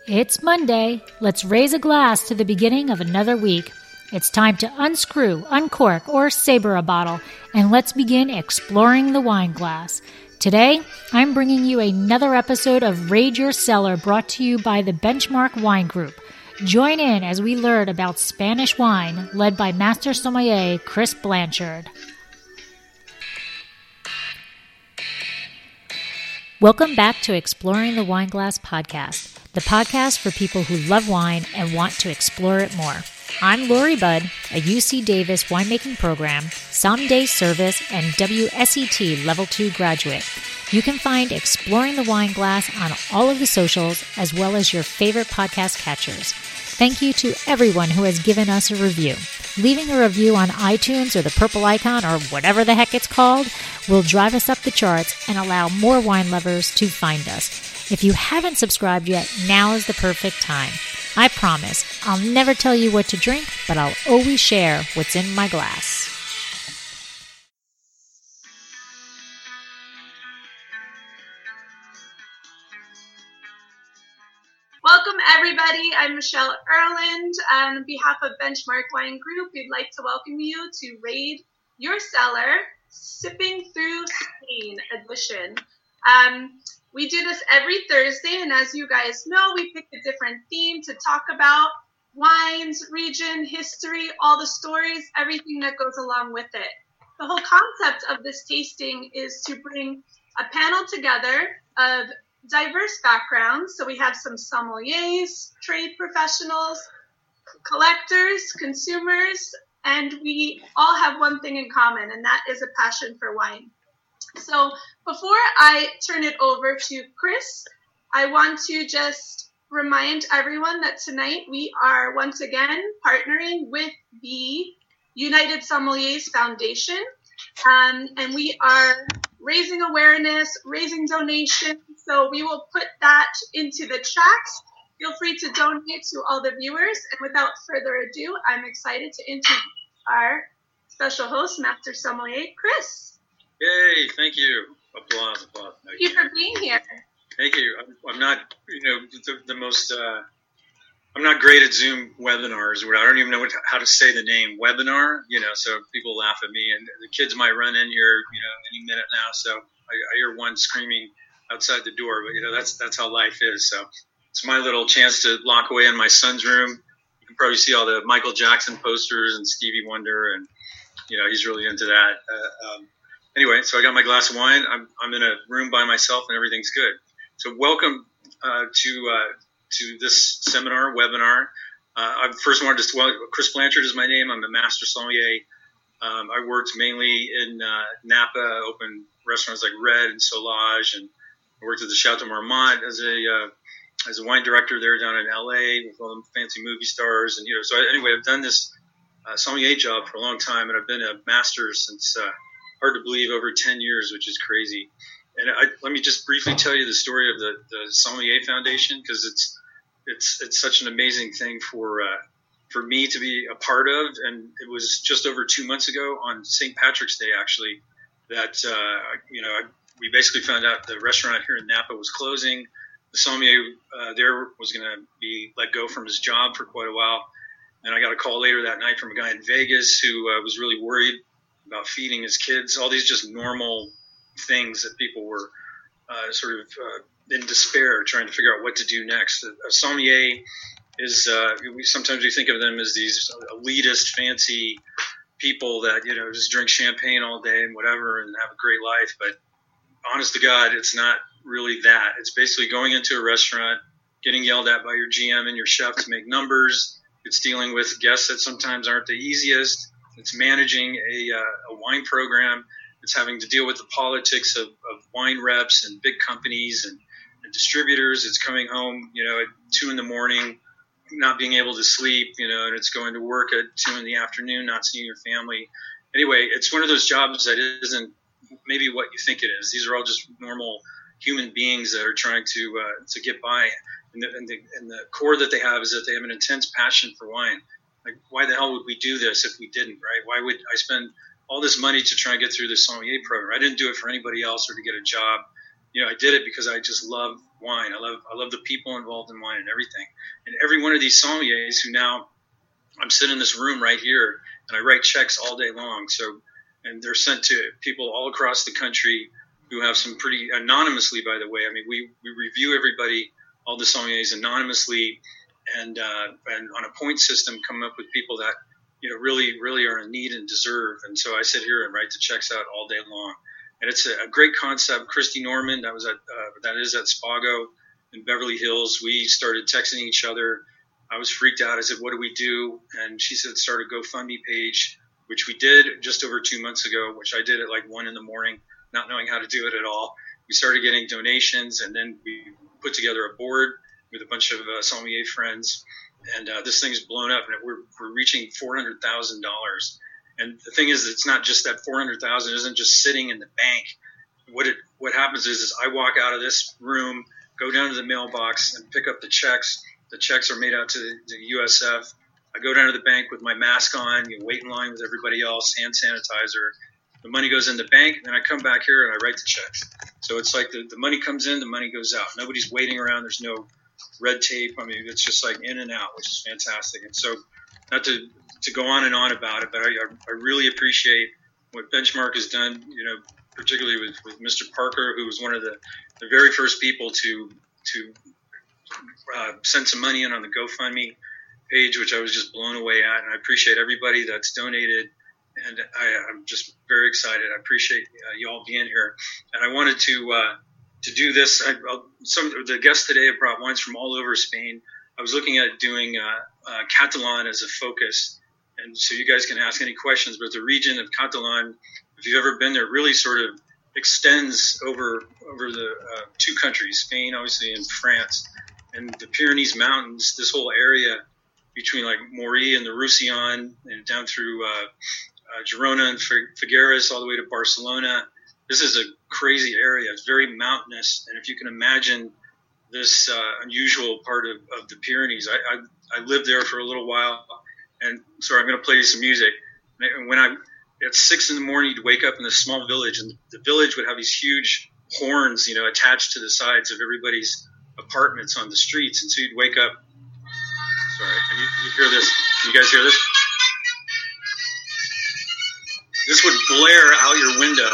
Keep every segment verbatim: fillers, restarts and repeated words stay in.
It's Monday. Let's raise a glass to the beginning of another week. It's time to unscrew, uncork, or saber a bottle, and let's begin exploring the wine glass. Today, I'm bringing you another episode of Raid Your Cellar brought to you by the Benchmark Wine Group. Join in as we learn about Spanish wine, led by Master Sommelier Chris Blanchard. Welcome back to Exploring the Wine Glass podcast, the podcast for people who love wine and want to explore it more. I'm Lori Budd, a U C Davis winemaking program, Someday Service, and W S E T Level two graduate. You can find Exploring the Wine Glass on all of the socials, as well as your favorite podcast catchers. Thank you to everyone who has given us a review. Leaving a review on iTunes or the purple icon or whatever the heck it's called will drive us up the charts and allow more wine lovers to find us. If you haven't subscribed yet, now is the perfect time. I promise, I'll never tell you what to drink, but I'll always share what's in my glass. Welcome, everybody. I'm Michelle Erland. On behalf of Benchmark Wine Group, we'd like to welcome you to Raid Your Cellar, Sipping Through Spain edition. Um, we do this every Thursday, and as you guys know, we pick a different theme to talk about wines, region, history, all the stories, everything that goes along with it. The whole concept of this tasting is to bring a panel together of diverse backgrounds. So we have some sommeliers, trade professionals, collectors, consumers, and we all have one thing in common, and that is a passion for wine. So before I turn it over to Chris, I want to just remind everyone that tonight we are once again partnering with the United Sommeliers Foundation, um, and we are raising awareness, raising donations. So we will put that into the chat. Feel free to donate to all the viewers. And without further ado, I'm excited to introduce our special host, Master Sommelier Chris. Yay, thank you. Applause, applause. Thank you for being here. Thank you. I'm, I'm not, you know, the, the most, uh, I'm not great at Zoom webinars. I don't even know what, how to say the name, webinar, you know, so people laugh at me. And the kids might run in here, you know, any minute now. So I, I hear one screaming outside the door, but, you know, that's that's how life is. So it's my little chance to lock away in my son's room. You can probably see all the Michael Jackson posters and Stevie Wonder, and, you know, he's really into that. Uh, um, anyway, so I got my glass of wine. I'm, I'm in a room by myself, and everything's good. So welcome uh, to uh, to this seminar, webinar. Uh, I first wanted to, well, Chris Blanchard is my name. I'm a master sommelier. Um, I worked mainly in uh, Napa, opened restaurants like Red and Solage, and I worked at the Chateau Marmont as a uh, as a wine director there down in L A with all the fancy movie stars. And, you know, so anyway, I've done this uh, sommelier job for a long time, and I've been a master since, uh, hard to believe, over ten years, which is crazy. And I, let me just briefly tell you the story of the, the Sommelier Foundation, because it's it's it's such an amazing thing for uh, for me to be a part of. And it was just over two months ago on Saint Patrick's Day, actually, that uh, you know I, we basically found out the restaurant here in Napa was closing. The sommelier uh, there was going to be let go from his job for quite a while, and I got a call later that night from a guy in Vegas who uh, was really worried about feeding his kids. All these just normal things that people were uh, sort of uh, in despair trying to figure out what to do next. A, a sommelier is, uh, we, sometimes we think of them as these elitist, fancy people that, you know, just drink champagne all day and whatever and have a great life. But honest to God, it's not really that. It's basically going into a restaurant, getting yelled at by your G M and your chef to make numbers. It's dealing with guests that sometimes aren't the easiest. It's managing a, uh, a wine program. It's having to deal with the politics of, of wine reps and big companies and, and distributors. It's coming home, you know, at two in the morning, not being able to sleep, you know, and it's going to work at two in the afternoon, not seeing your family. Anyway, it's one of those jobs that isn't maybe what you think it is. These are all just normal human beings that are trying to uh, to get by. And the, and, the, and the core that they have is that they have an intense passion for wine. Like, why the hell would we do this if we didn't, right? Why would I spend all this money to try and get through this sommelier program? I didn't do it for anybody else or to get a job. you know, I did it because I just love wine. I love I love the people involved in wine and everything. And every one of these sommeliers who now, I'm sitting in this room right here, and I write checks all day long. So, and they're sent to people all across the country who have some pretty anonymously, by the way. I mean, we, we review everybody, all the sommeliers anonymously, and uh, and on a point system, come up with people that, you know, really, really are in need and deserve. And so I sit here and write the checks out all day long. And it's a, a great concept. Christy Norman, that was at uh, that is at Spago in Beverly Hills. We started texting each other. I was freaked out. I said, "What do we do?" And she said, "Start a GoFundMe page," which we did just over two months ago. Which I did at like one in the morning, not knowing how to do it at all. We started getting donations, and then we put together a board with a bunch of uh, sommelier friends, and uh, this thing's blown up, and we're we're reaching four hundred thousand dollars. And the thing is, it's not just that four hundred thousand isn't just sitting in the bank. What it what happens is, is I walk out of this room, go down to the mailbox, and pick up the checks. The checks are made out to the, the U S F. I go down to the bank with my mask on, you wait in line with everybody else, hand sanitizer. The money goes in the bank, and then I come back here and I write the checks. So it's like the, the money comes in, the money goes out. Nobody's waiting around. There's no red tape. I mean, it's just like in and out, which is fantastic. And so, not to to go on and on about it, but I, I really appreciate what Benchmark has done, you know, particularly with, with Mister Parker, who was one of the, the very first people to to uh, send some money in on the GoFundMe page, which I was just blown away at. And I appreciate everybody that's donated. And I, I'm just very excited. I appreciate uh, you all being here. And I wanted to uh, to do this. I, I'll, some of the guests today have brought wines from all over Spain. I was looking at doing uh, uh, Catalan as a focus, and so you guys can ask any questions. But the region of Catalan, if you've ever been there, really sort of extends over over the uh, two countries, Spain, obviously, and France, and the Pyrenees Mountains. This whole area between like Mori and the Roussillon, and down through uh, uh, Girona and Figueres, all the way to Barcelona. This is a crazy area. It's very mountainous, and if you can imagine this uh, unusual part of, of the Pyrenees. I, I I lived there for a little while, and sorry, I'm going to play you some music. And when I at six in the morning, you'd wake up in this small village, and the village would have these huge horns, you know, attached to the sides of everybody's apartments on the streets, and so you'd wake up. Sorry, and you, you hear this? You guys hear this? This would blare out your window,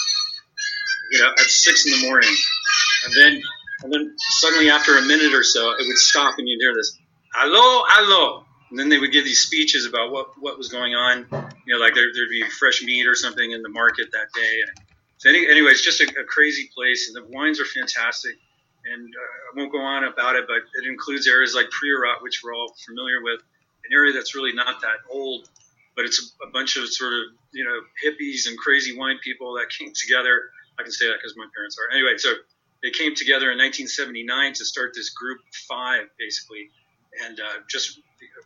you know, at six in the morning, and then. And then suddenly after a minute or so, it would stop and you'd hear this, "Allo, allo." And then they would give these speeches about what, what was going on. You know, like there, there'd be fresh meat or something in the market that day. So any, anyway, it's just a, a crazy place. And the wines are fantastic. And uh, I won't go on about it, but it includes areas like Priorat, which we're all familiar with, an area that's really not that old. But it's a, a bunch of sort of, you know, hippies and crazy wine people that came together. I can say that because my parents are. Anyway, so they came together in nineteen seventy-nine to start this group five, basically, and uh, just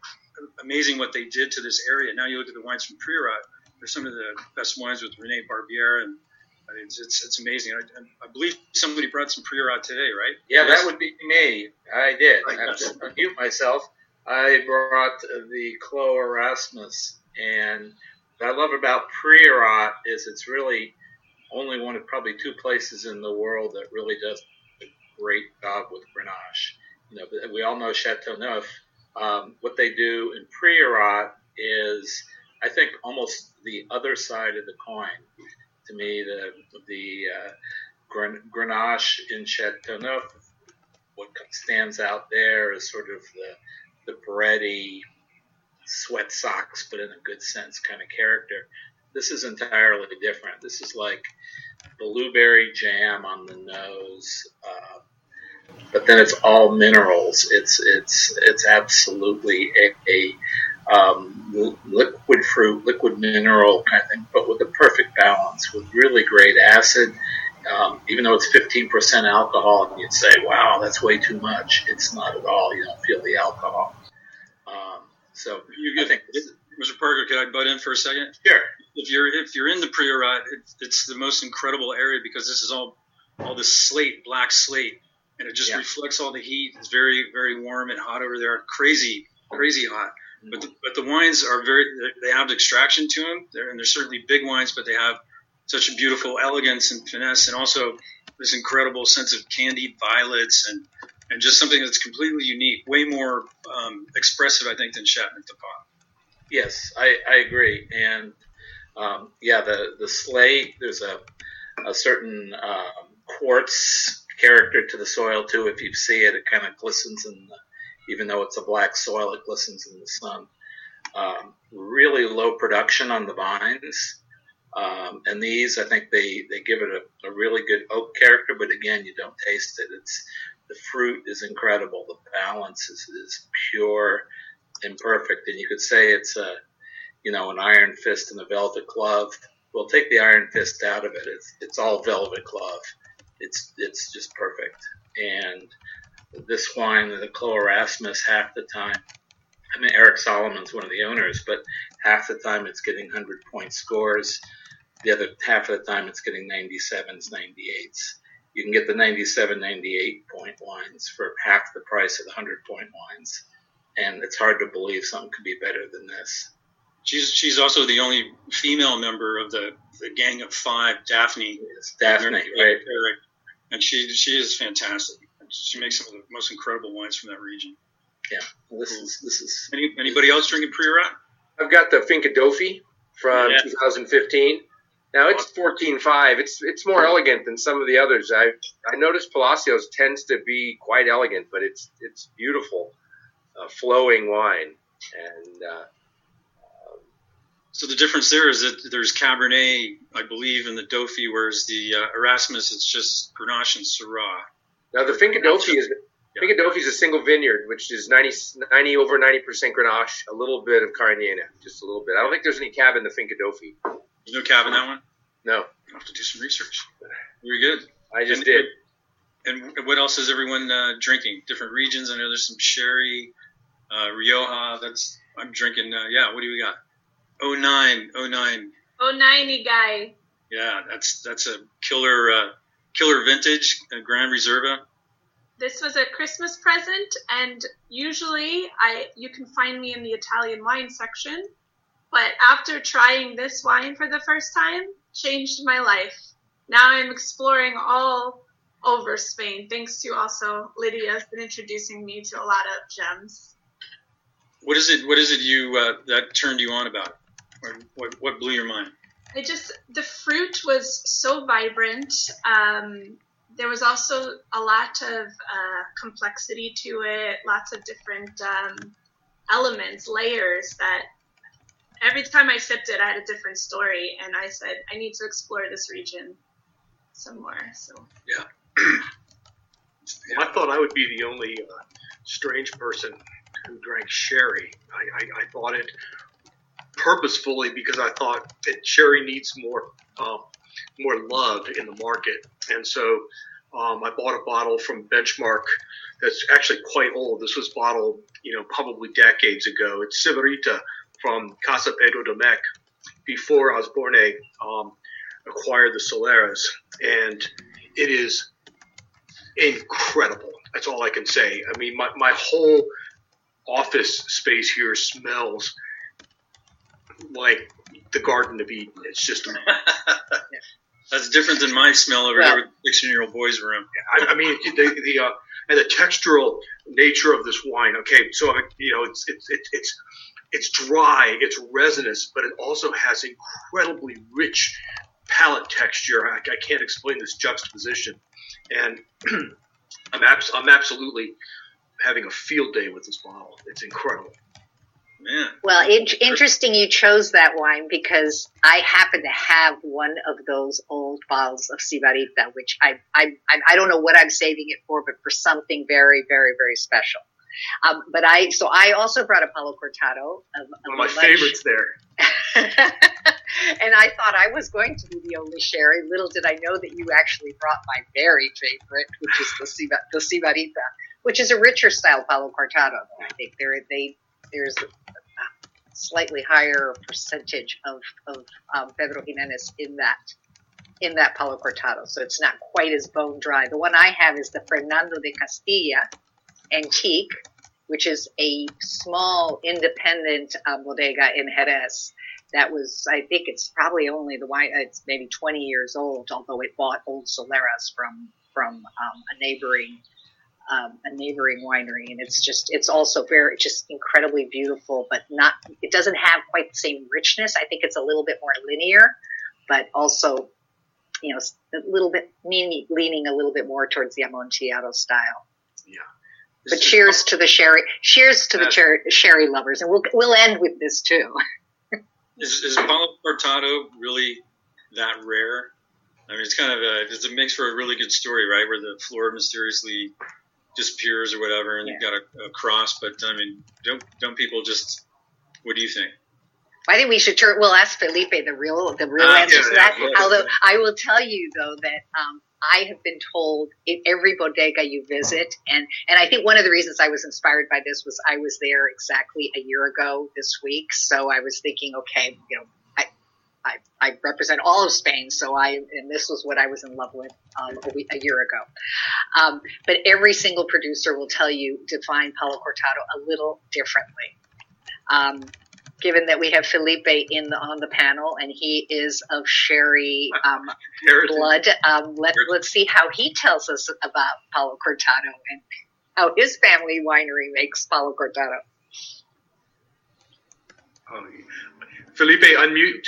amazing what they did to this area. Now you look at the wines from Priorat; they're some of the best wines with René Barbier, and I mean, it's, it's it's amazing. I, I believe somebody brought some Priorat today, right? Yeah, that would be me. I did. I have to mute myself. I brought the Clos Erasmus, and what I love about Priorat is it's really only one of probably two places in the world that really does a great job with Grenache. You know, we all know Chateauneuf. Um, what they do in Priorat is, I think, almost the other side of the coin. To me, the the uh, Grenache in Chateauneuf, what stands out there is sort of the the bready, sweat socks, but in a good sense kind of character. This is entirely different. This is like blueberry jam on the nose, uh, but then it's all minerals. It's it's it's absolutely a, a um, liquid fruit, liquid mineral kind of thing, but with a perfect balance, with really great acid. Um, even though it's fifteen percent alcohol, and you'd say, "Wow, that's way too much." It's not at all. You don't feel the alcohol. Um, so you get, I think. This, Mister Parker, could I butt in for a second? Sure. If you're if you're in the Priorat, it, it's the most incredible area because this is all all this slate, black slate, and it just yeah. reflects all the heat. It's very very warm and hot over there, crazy crazy hot. But the, but the wines are very they have extraction to them, they're, and they're certainly big wines, but they have such a beautiful elegance and finesse, and also this incredible sense of candied violets and, and just something that's completely unique, way more um, expressive, I think, than Chateauneuf du Pape. Yes, I, I agree. And um, yeah, the, the slate, there's a, a certain um, quartz character to the soil too. If you see it, it kind of glistens in the, even though it's a black soil, it glistens in the sun. Um, really low production on the vines. Um, and these, I think they, they give it a, a really good oak character, but again, you don't taste it. It's, the fruit is incredible. The balance is, is pure and perfect. And you could say it's a, you know, an iron fist and a velvet glove. We'll take the iron fist out of it. It's, it's all velvet glove. It's, it's just perfect. And this wine, the Clos Erasmus, half the time, I mean, Eric Solomon's one of the owners, but half the time it's getting one hundred point scores. The other half of the time it's getting ninety-sevens, ninety-eights. You can get the ninety-seven, ninety-eight point wines for half the price of the one hundred point wines. And it's hard to believe something could be better than this. She's she's also the only female member of the, the Gang of Five, Daphne. It's Daphne, right. Eric. And she she is fantastic. She makes some of the most incredible wines from that region. Yeah, well, this is this is. Any, anybody else drinking Priorat? I've got the Finca Dofi from yeah. two thousand fifteen. Now it's fourteen five. It's it's more elegant than some of the others. I I noticed Palacios tends to be quite elegant, but it's it's beautiful, uh, flowing wine. And uh, so the difference there is that there's Cabernet, I believe, in the Dofi, whereas the uh, Erasmus, it's just Grenache and Syrah. Now the Finca Dofi is yeah. Finca Dofi is a single vineyard, which is ninety, ninety over ninety percent Grenache, a little bit of Carignana, just a little bit. I don't think there's any cab in the Finca Dofi. There's no cab in that one? No. I'll have to do some research. Very good. I just and, did. And what else is everyone uh, drinking? Different regions. I know there's some sherry, uh, Rioja. That's I'm drinking. Uh, yeah. What do we got? oh nine, oh nine. oh ninety guy. Yeah, that's that's a killer uh, killer vintage, uh, Grand Reserva. This was a Christmas present, and usually I you can find me in the Italian wine section. But after trying this wine for the first time, changed my life. Now I'm exploring all over Spain, thanks to also Lydia has been introducing me to a lot of gems. What is it? What is it you uh, that turned you on about it? Or what, what blew your mind? I just the fruit was so vibrant. Um, there was also a lot of uh, complexity to it, lots of different um, elements, layers that. Every time I sipped it, I had a different story, and I said, I need to explore this region some more. So yeah. yeah. I thought I would be the only uh, strange person who drank sherry. I, I, I bought it purposefully because I thought that sherry needs more um, more love in the market. And so um, I bought a bottle from Benchmark that's actually quite old. This was bottled, you know, probably decades ago. It's Sibarita from Casa Pedro Domecq before Osborne um, acquired the Soleras. And it is incredible. That's all I can say. I mean, my, my whole office space here smells like the Garden of Eden. It's just... That's different than my smell over well, here with the sixteen-year-old boy's room. I, I mean, the, the uh, and the textural nature of this wine. Okay, so you know, it's it's it's it's it's dry, it's resinous, but it also has incredibly rich palate texture. I, I can't explain this juxtaposition, and I'm abs- I'm absolutely having a field day with this bottle. It's incredible. Man. Well, it, interesting you chose that wine because I happen to have one of those old bottles of Sibarita, which I, I, I don't know what I'm saving it for, but for something very, very, very special. Um, but I, so I also brought a Palo Cortado. Of, one of my favorites there. And I thought I was going to be the only sherry. Little did I know that you actually brought my very favorite, which is the, Siba, the Sibarita, which is a richer style Palo Cortado. I think there, they, there's a slightly higher percentage of, of um, Pedro Jimenez in that in that Palo Cortado, so it's not quite as bone dry. The one I have is the Fernando de Castilla Antique, which is a small independent uh, bodega in Jerez, that was, I think it's probably only the wine, it's maybe twenty years old, although it bought old Soleras from, from um, a neighboring Um, a neighboring winery, and it's just, it's also very, just incredibly beautiful, but not, it doesn't have quite the same richness. I think it's a little bit more linear, but also, you know, a little bit, leaning, leaning a little bit more towards the Amontillado style. Yeah. But cheers to the sherry, cheers to the cher- sherry lovers, and we'll, we'll end with this too. Is, is Palo Cortado really that rare? I mean, it's kind of a, it's, it makes for a really good story, right? Where the floor mysteriously disappears or whatever, and yeah. you've got a, a cross. But I mean, don't don't people just? What do you think? I think we should turn. We'll ask Felipe the real the real uh, answer yeah, to that. Yeah, Although I will tell you though that um, I have been told in every bodega you visit, and and I think one of the reasons I was inspired by this was I was there exactly a year ago this week, so I was thinking, okay, you know. I, I represent all of Spain, so I, and this was what I was in love with um, a, week, a year ago. Um, but every single producer will tell you define Palo Cortado a little differently. Um, given that we have Felipe in the, on the panel, and he is of sherry um, blood, um, let, let's see how he tells us about Palo Cortado and how his family winery makes Palo Cortado. Oh, Felipe, unmute.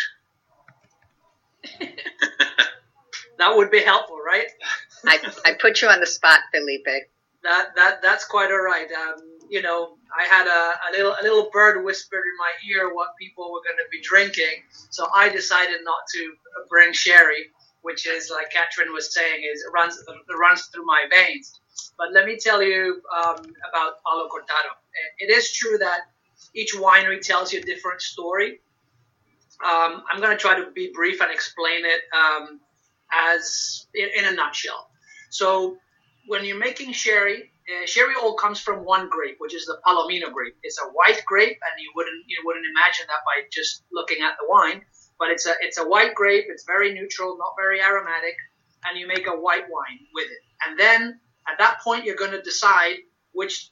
That would be helpful, right? I, I put you on the spot, Felipe. That that that's quite all right. Um, you know, I had a, a little a little bird whispered in my ear what people were going to be drinking, so I decided not to bring sherry, which is, like Catherine was saying, is it runs it runs through my veins. But let me tell you um, about Palo Cortado. It is true that each winery tells you a different story. Um, I'm going to try to be brief and explain it um, as in, in a nutshell. So when you're making sherry, uh, sherry all comes from one grape, which is the Palomino grape. It's a white grape, and you wouldn't you wouldn't imagine that by just looking at the wine. But it's a it's a white grape. It's very neutral, not very aromatic, and you make a white wine with it. And then at that point, you're going to decide which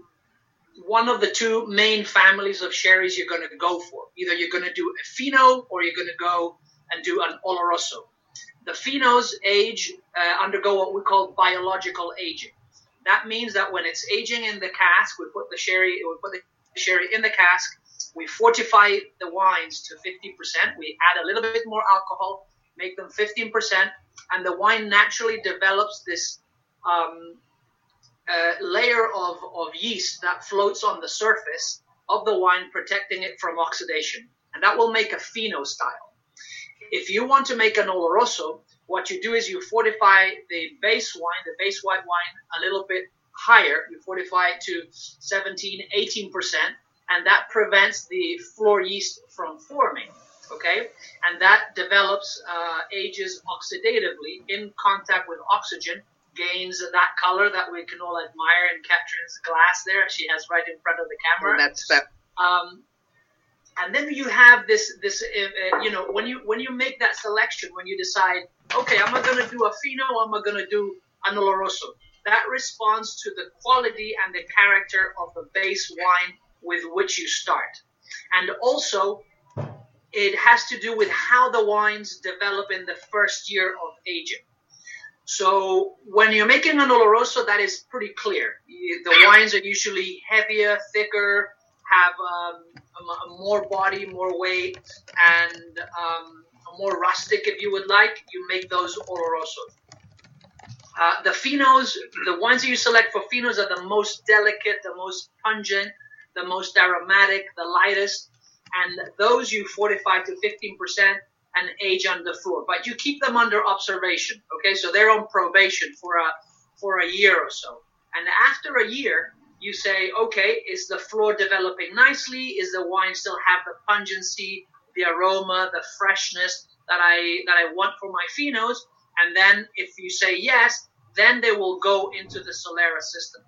one of the two main families of sherries you're going to go for. Either you're going to do a Fino or you're going to go and do an Oloroso. The Finos age, uh, undergo what we call biological aging. That means that when it's aging in the cask, we put the sherry, we put the sherry in the cask, we fortify the wines to fifty percent. We add a little bit more alcohol, make them fifteen percent, and the wine naturally develops this um, uh, layer of, of yeast that floats on the surface of the wine, protecting it from oxidation. And that will make a Fino style. If you want to make an Oloroso, what you do is you fortify the base wine, the base white wine, a little bit higher. You fortify it to seventeen, eighteen percent, and that prevents the floor yeast from forming, okay? And that develops, uh, ages oxidatively in contact with oxygen, gains that color that we can all admire in Catherine's glass there. She has right in front of the camera. Oh, that's that. Um, and then you have this, this, uh, you know, when you when you make that selection, when you decide, okay, am I going to do a Fino or am I going to do an Oloroso? That responds to the quality and the character of the base wine with which you start. And also, it has to do with how the wines develop in the first year of aging. So when you're making an Oloroso, that is pretty clear. The wines are usually heavier, thicker, have um, a, a more body, more weight, and um, more rustic, if you would like. You make those Olorosos. Uh, the Finos, the ones that you select for Finos are the most delicate, the most pungent, the most aromatic, the lightest, and those you fortify to fifteen percent and age on the floor. But you keep them under observation, okay? So they're on probation for a for a year or so. And after a year, you say, okay, is the floor developing nicely? Is the wine still have the pungency, the aroma, the freshness that I that I want for my Finos? And then if you say yes, then they will go into the Solera system.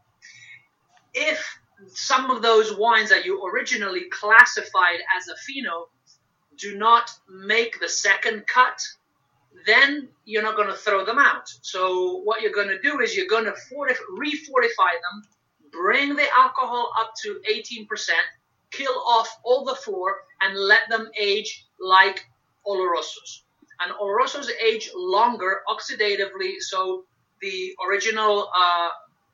If some of those wines that you originally classified as a Fino do not make the second cut, then you're not going to throw them out. So what you're going to do is you're going to fortif- re-fortify them, bring the alcohol up to eighteen percent, kill off all the floor, and let them age like Olorosos. And Olorosos age longer oxidatively, so the original uh,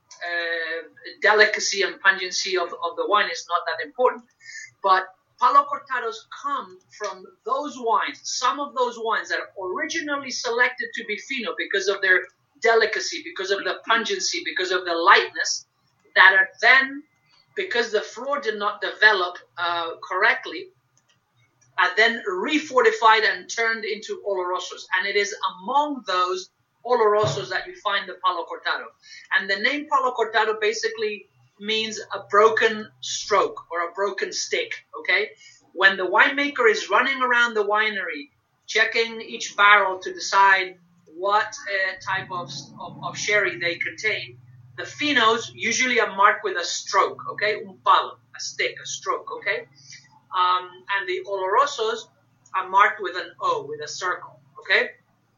uh, delicacy and pungency of, of the wine is not that important. But Palo Cortados come from those wines, some of those wines that are originally selected to be fino because of their delicacy, because of the pungency, because of the lightness, that are then, because the flor did not develop uh, correctly, are then refortified and turned into Olorosos. And it is among those Olorosos that you find the Palo Cortado. And the name Palo Cortado basically means a broken stroke or a broken stick, okay? When the winemaker is running around the winery, checking each barrel to decide what uh, type of, of, of sherry they contain, the finos usually are marked with a stroke, okay? Un palo, a stick, a stroke, okay? Um, and the Olorosos are marked with an O, with a circle, okay?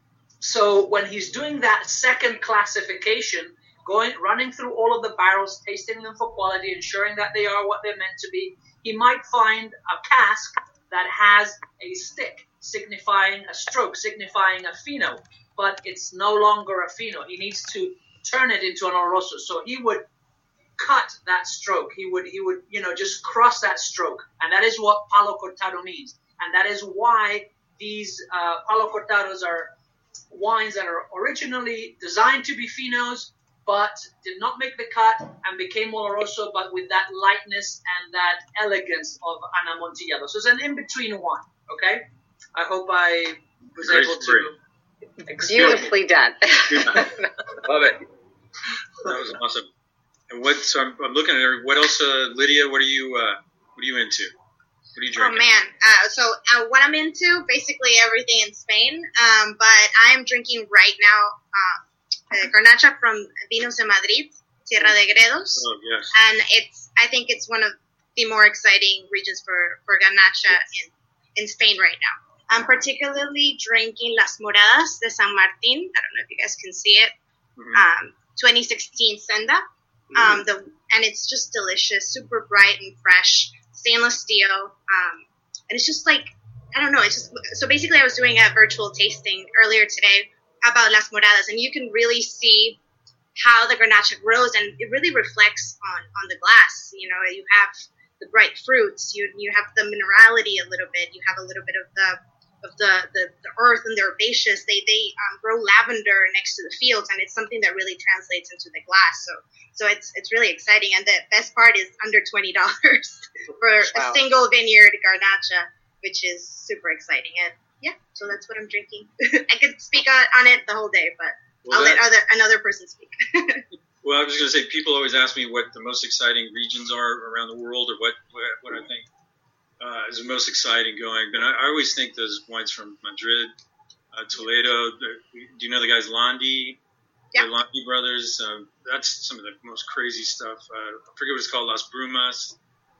So when he's doing that second classification, going, running through all of the barrels, tasting them for quality, ensuring that they are what they're meant to be, he might find a cask that has a stick, signifying a stroke, signifying a fino, but it's no longer a fino. He needs to turn it into an Oloroso. So he would cut that stroke. He would, he would, you know, just cross that stroke. And that is what Palo Cortado means. And that is why these uh, Palo Cortados are wines that are originally designed to be finos, but did not make the cut and became Oloroso, but with that lightness and that elegance of an Amontillado. So it's an in-between wine, okay? I hope I was Great able story. to... Beautifully done. Love it. That was awesome. And what? So I'm, I'm looking at her. What else, uh, Lydia? What are you? Uh, what are you into? What are you Oh drinking? man, uh, so uh, what I'm into, basically everything in Spain, um, but I'm drinking right now uh, uh, Garnacha from Vinos de Madrid, Sierra de Gredos, Oh yes. and it's I think it's one of the more exciting regions for, for Garnacha in, in Spain right now. I'm particularly drinking Las Moradas de San Martín. I don't know if you guys can see it. Mm-hmm. Um, twenty sixteen Senda. Um, the and it's just delicious, super bright and fresh, stainless steel, um, and it's just like I don't know. It's just so basically, I was doing a virtual tasting earlier today about Las Moradas, and you can really see how the Garnacha grows, and it really reflects on, on the glass. You know, you have the bright fruits, you you have the minerality a little bit, you have a little bit of the of the, the, the earth and the herbaceous. They they um, grow lavender next to the fields, and it's something that really translates into the glass. So so it's it's really exciting, and the best part is under twenty dollars for Wow. a single vineyard Garnacha, which is super exciting. And yeah, so that's what I'm drinking. I could speak on, on it the whole day, but Well, I'll let that- other another person speak. Well, I was going to say, people always ask me what the most exciting regions are around the world, or what what, what I think uh, is the most exciting going. But I, I always think those wines from Madrid, uh, Toledo. The, do you know the guys Landi? Yeah. The Landi brothers. Um, that's some of the most crazy stuff. Uh, I forget what it's called, Las Brumas.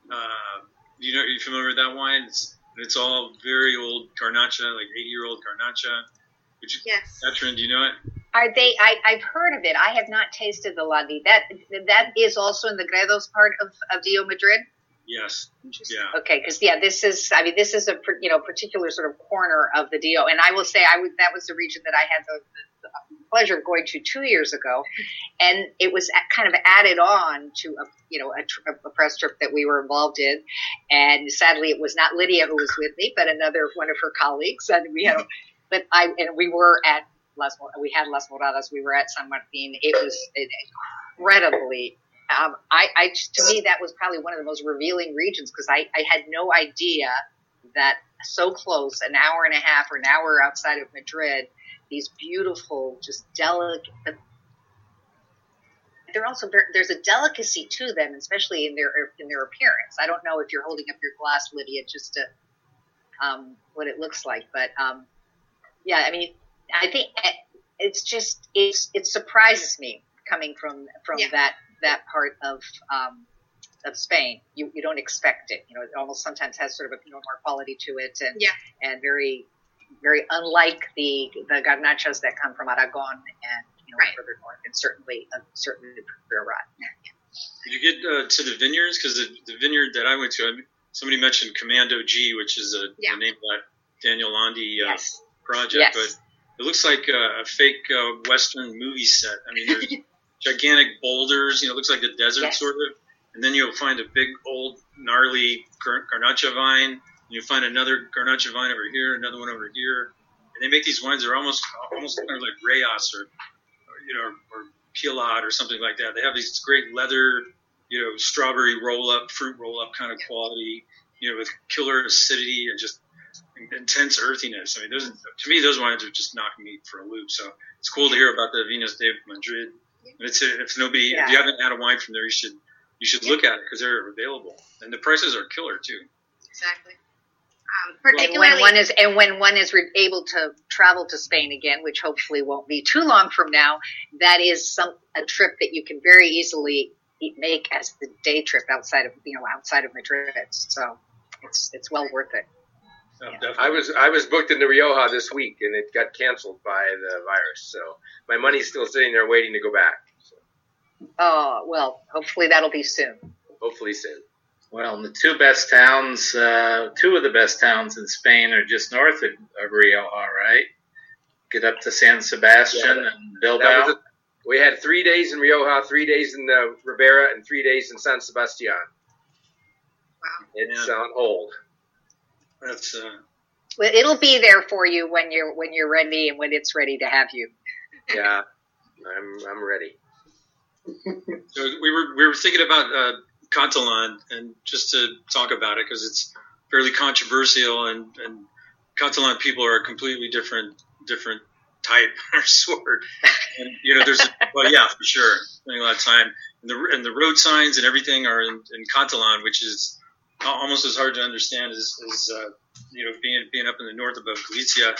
Uh, you know, are you familiar with that wine? It's, it's all very old Garnacha, like eighty-year-old Garnacha. Would you, Yes. Katrin, do you know it? Are they? I, I've heard of it. I have not tasted the Landi. That that is also in the Gredos part of, of Dio Madrid. Yes. Yeah. Okay, because yeah, this is. I mean, this is a per- you know particular sort of corner of the Dio, and I will say I was that was the region that I had the, the, the pleasure of going to two years ago, and it was a- kind of added on to a you know a, tr- a press trip that we were involved in, and sadly it was not Lydia who was with me, but another one of her colleagues, and we had. A, but I and we were at. Las, we had Las Moradas. We were at San Martin. It was incredibly. Um, I, I, to me, that was probably one of the most revealing regions because I, I had no idea that so close, an hour and a half or an hour outside of Madrid, these beautiful, just delicate. They're also very, there's a delicacy to them, especially in their in their appearance. I don't know if you're holding up your glass, Lydia, just to um, what it looks like, but um, yeah, I mean. I think it's just it's it surprises me coming from from Yeah. that that part of um, of Spain. You you don't expect it. You know, it almost sometimes has sort of a you know, more quality to it, and Yeah. and very very unlike the the garnachas that come from Aragon and you know Right. further north, and certainly uh, certainly Priorat. Did you get uh, to the vineyards? Because the, the vineyard that I went to, I, somebody mentioned Commando G, which is a, Yeah. the name of that Daniel Landy uh, Yes. project, Yes. but it looks like a, a fake uh, Western movie set. I mean, there's gigantic boulders, you know, it looks like the desert Yes. sort of, and then you'll find a big old gnarly gar- garnacha vine, and you'll find another garnacha vine over here, another one over here, and they make these wines that are almost almost kind of like Reyes or, or you know, or, or Pilat or something like that. They have these great leather, you know, strawberry roll-up, fruit roll-up kind of quality, you know, with killer acidity and just intense earthiness. I mean, those to me, those wines are just knocking me for a loop. So it's cool to hear about the Vinos de Madrid. And it's if nobody, Yeah. if you haven't had a wine from there, you should you should look at it because they're available and the prices are killer too. Exactly. Um, And particularly, when one is and when one is re- able to travel to Spain again, which hopefully won't be too long from now, that is some a trip that you can very easily e- make as the day trip outside of you know outside of Madrid. So it's it's well worth it. Oh, Yeah. definitely. I was I was booked into Rioja this week, and it got canceled by the virus. So my money's still sitting there waiting to go back. So Oh well, hopefully that'll be soon. hopefully soon. Well, the two best towns, uh, two of the best towns in Spain are just north of, of Rioja, right? Get up to San Sebastian Yeah, that- and That Bilbao. was a, we had three days in Rioja, three days in the Ribera, and three days in San Sebastian. wow. It's Yeah. on hold. That's uh, Well, it'll be there for you when you're when you're ready and when it's ready to have you. Yeah, I'm I'm ready. so we were we were thinking about uh, Catalan and just to talk about it because it's fairly controversial and, and Catalan people are a completely different different type or sort. And you know, there's well, yeah, for sure, spending a lot of time and the and the road signs and everything are in, in Catalan, which is al- almost as hard to understand as, as uh, you know being being up in the north above Galicia.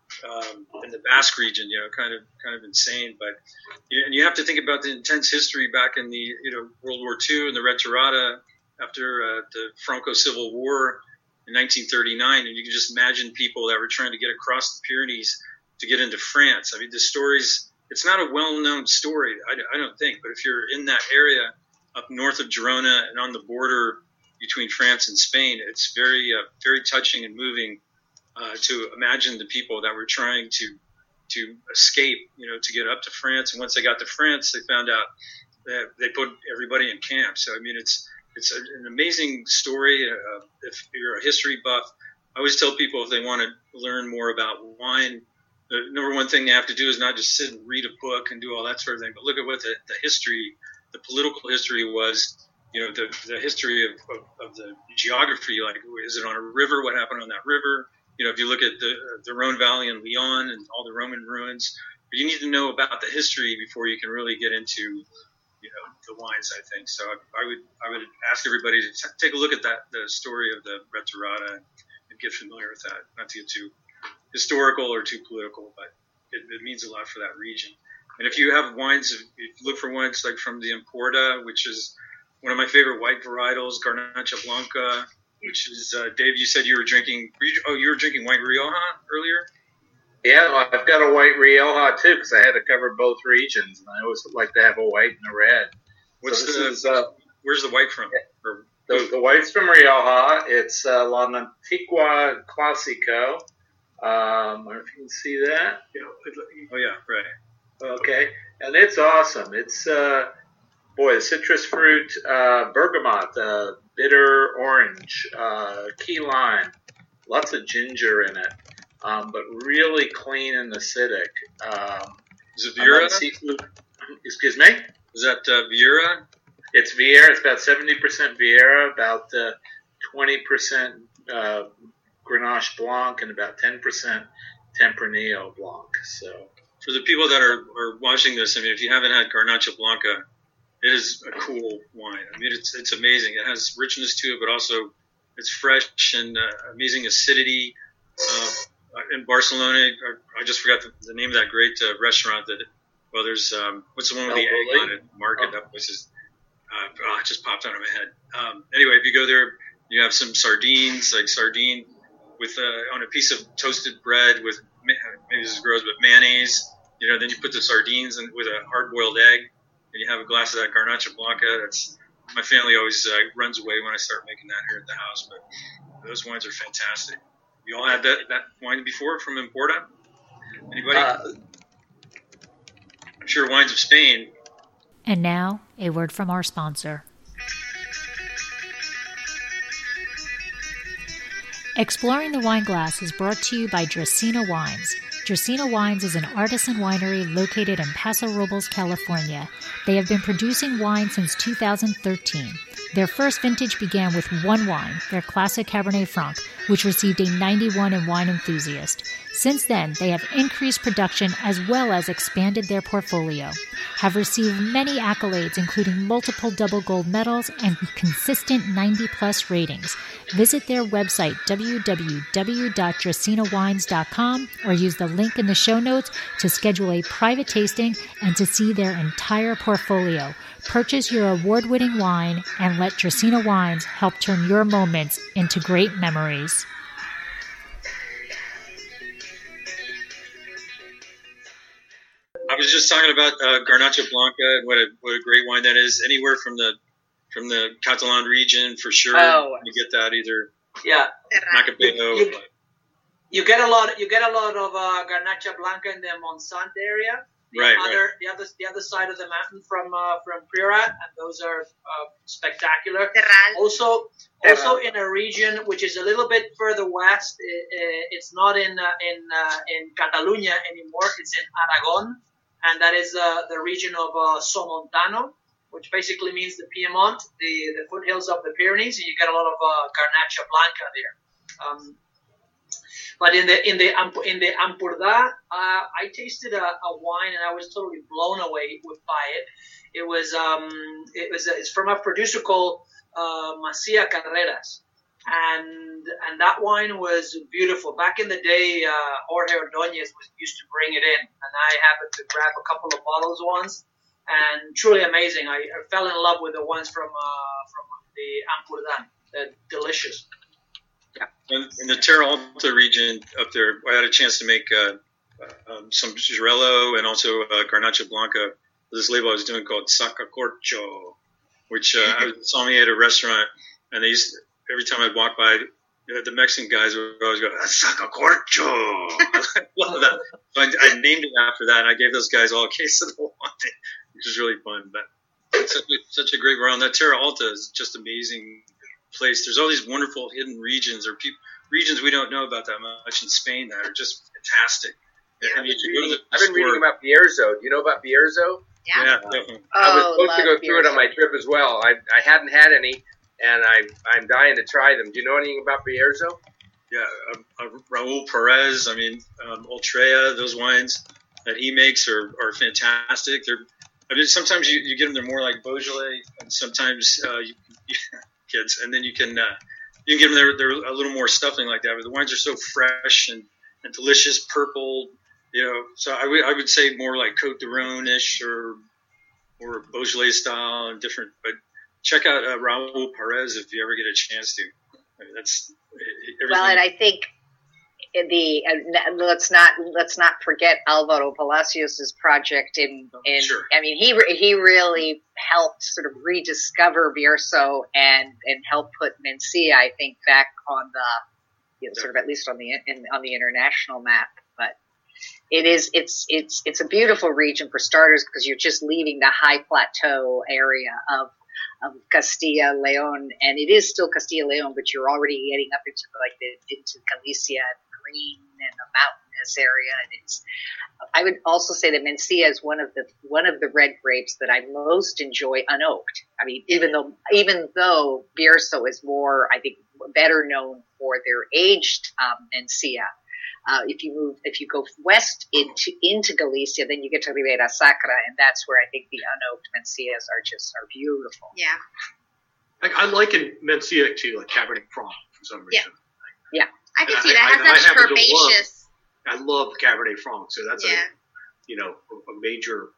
Um, in the Basque region, you know, kind of, kind of insane. But you, and you have to think about the intense history back in the, you know, World War Two and the Retirada after uh, the Franco Civil War in nineteen thirty-nine, and you can just imagine people that were trying to get across the Pyrenees to get into France. I mean, the stories. It's not a well-known story, I, I don't think. But if you're in that area up north of Girona and on the border between France and Spain, it's very, uh, very touching and moving. Uh, to imagine the people that were trying to to escape, you know, to get up to France. And once they got to France, they found out that they put everybody in camp. So I mean, it's it's a, an amazing story. Uh, if you're a history buff, I always tell people if they want to learn more about wine, the number one thing they have to do is not just sit and read a book and do all that sort of thing, but look at what the, the history, the political history was. You know, the the history of, of, of the geography. Like, is it on a river? What happened on that river? You know, if you look at the the Rhone Valley and Lyon and all the Roman ruins, but you need to know about the history before you can really get into, you know, the wines. I think so. I, I would I would ask everybody to t- take a look at that the story of the Retirada and get familiar with that. Not to get too historical or too political, but it, it means a lot for that region. And if you have wines, if you look for wines like from the Emporta, which is one of my favorite white varietals, Garnacha Blanca. Which is, uh, Dave, you said you were drinking, oh, you were drinking white Rioja earlier? Yeah, well, I've got a white Rioja too because I had to cover both regions, and I always like to have a white and a red. What's so this the, is, uh, where's the white from? Or, the, the white's from Rioja. It's uh, La Antigua Clásico. Um, I don't know if you can see that. oh, yeah, right. Okay, and it's awesome. It's, uh, boy, the citrus fruit, uh, bergamot, uh, bitter orange, uh, key lime, lots of ginger in it, um, but really clean and acidic. Um, is it Viera? Seafood. Excuse me? Is that uh, Viera? It's Viera. It's about seventy percent Viera, about uh, twenty percent uh, Grenache Blanc, and about ten percent Tempranillo Blanc. So, for the people that are, are watching this, I mean, if you haven't had Garnacha Blanca, it is a cool wine. I mean, it's it's amazing. It has richness to it, but also it's fresh and uh, amazing acidity. Uh, in Barcelona, I just forgot the, the name of that great uh, restaurant that, well, there's, um, what's the one with the egg on it? Market, that place is, uh, oh, it just popped out of my head. Um, anyway, if you go there, you have some sardines, like sardine with uh, on a piece of toasted bread with, maybe this is gross, but mayonnaise. You know, then you put the sardines in with a hard-boiled egg. And you have a glass of that Garnacha Blanca. That's my family always uh, runs away when I start making that here at the house. But those wines are fantastic. You all had that, that wine before from Importa? Anybody? Uh, I'm sure wines of Spain. And now, a word from our sponsor. Exploring the Wine Glass is brought to you by Dracaena Wines. Dracaena Wines is an artisan winery located in Paso Robles, California. They have been producing wine since two thousand thirteen. Their first vintage began with one wine, their classic Cabernet Franc, which received a ninety-one in Wine Enthusiast. Since then, they have increased production as well as expanded their portfolio, have received many accolades including multiple double gold medals and consistent ninety plus ratings. Visit their website w w w dot dracaena wines dot com or use the link in the show notes to schedule a private tasting and to see their entire portfolio. Purchase your award-winning wine and let Dracaena Wines help turn your moments into great memories. I was just talking about uh, Garnacha Blanca and what a what a great wine that is. Anywhere from the from the Catalan region for sure. Oh. You get that either. Yeah. Macabeo. You, you, you get a lot. You get a lot of uh, Garnacha Blanca in the Montsant area. The Right, other, right. the other, the other side of the mountain from uh, from Priorat, and those are uh, spectacular. Terral. Also, also in a region which is a little bit further west. Uh, it's not in uh, in uh, in Catalunya anymore. It's in Aragon, and that is uh, the region of uh, Somontano, which basically means the Piedmont, the the foothills of the Pyrenees, and you get a lot of uh, Garnacha Blanca there. Um, But in the in the in the Ampurdá, uh, I tasted a, a wine and I was totally blown away with by it. It was um it was it's from a producer called uh, Macia Carreras, and and that wine was beautiful. Back in the day, uh, Jorge Ordóñez was used to bring it in, and I happened to grab a couple of bottles once, and truly amazing. I, I fell in love with the ones from uh, from the Ampurdá. They're delicious. In, in the Terra Alta region up there, I had a chance to make uh, um, some Girello and also uh, Garnacha Blanca. This label I was doing called Sacacorcho, which uh, I saw me at a restaurant, and they used to, every time I'd walk by, uh, the Mexican guys would always go, Sacacorcho. I love that. So I, I named it after that, and I gave those guys all a case of the wine, which was really fun. But it's such a, such a great round. That Terra Alta is just amazing place. There's all these wonderful hidden regions or pe- regions we don't know about that much in Spain that are just fantastic. Yeah, I mean, I've, been reading, I've been reading about Bierzo. Do you know about Bierzo? Yeah. Yeah, definitely. Oh, I was supposed to go love through it on my trip as well. I, I hadn't had any, and I, I'm dying to try them. Do you know anything about Bierzo? Yeah, uh, uh, Raul Perez. I mean, um, Ultrea. Those wines that he makes are, are fantastic. They're, I mean, sometimes you, you get them. They're more like Beaujolais, and sometimes uh, you, you, kids, and then you can uh, you can get them. They're, they're a little more stuffing like that. But the wines are so fresh and, and delicious, purple. You know, so I would I would say more like Côte d'Aron ish or or Beaujolais style and different. But check out uh, Raul Perez if you ever get a chance to. I mean, that's everything. Well, and I think the uh, let's not let's not forget Alvaro Palacios's project in in. Sure. I mean, he he really helped sort of rediscover Bierzo and and help put Mencía, I think, back on the you know, sort of at least on the in, on the international map. But it is it's it's it's a beautiful region for starters because you're just leaving the high plateau area of of Castilla León, and it is still Castilla León, but you're already getting up into like the into Galicia and green and the mountainous area. And it's I would also say that Mencía is one of the one of the red grapes that I most enjoy unoaked. I mean, even though even though Bierzo is more, I think, better known for their aged um, Mencía. Uh, if you move, if you go west into into Galicia, then you get to Ribera Sacra, and that's where I think the unoaked Mencías are just are beautiful. Yeah. I, I liken Mencía to like Cabernet Franc for some reason. Yeah, I can And see I- that. I- It I has that happen to herbaceous. I love Cabernet Franc, so that's Yeah. a you know a, a major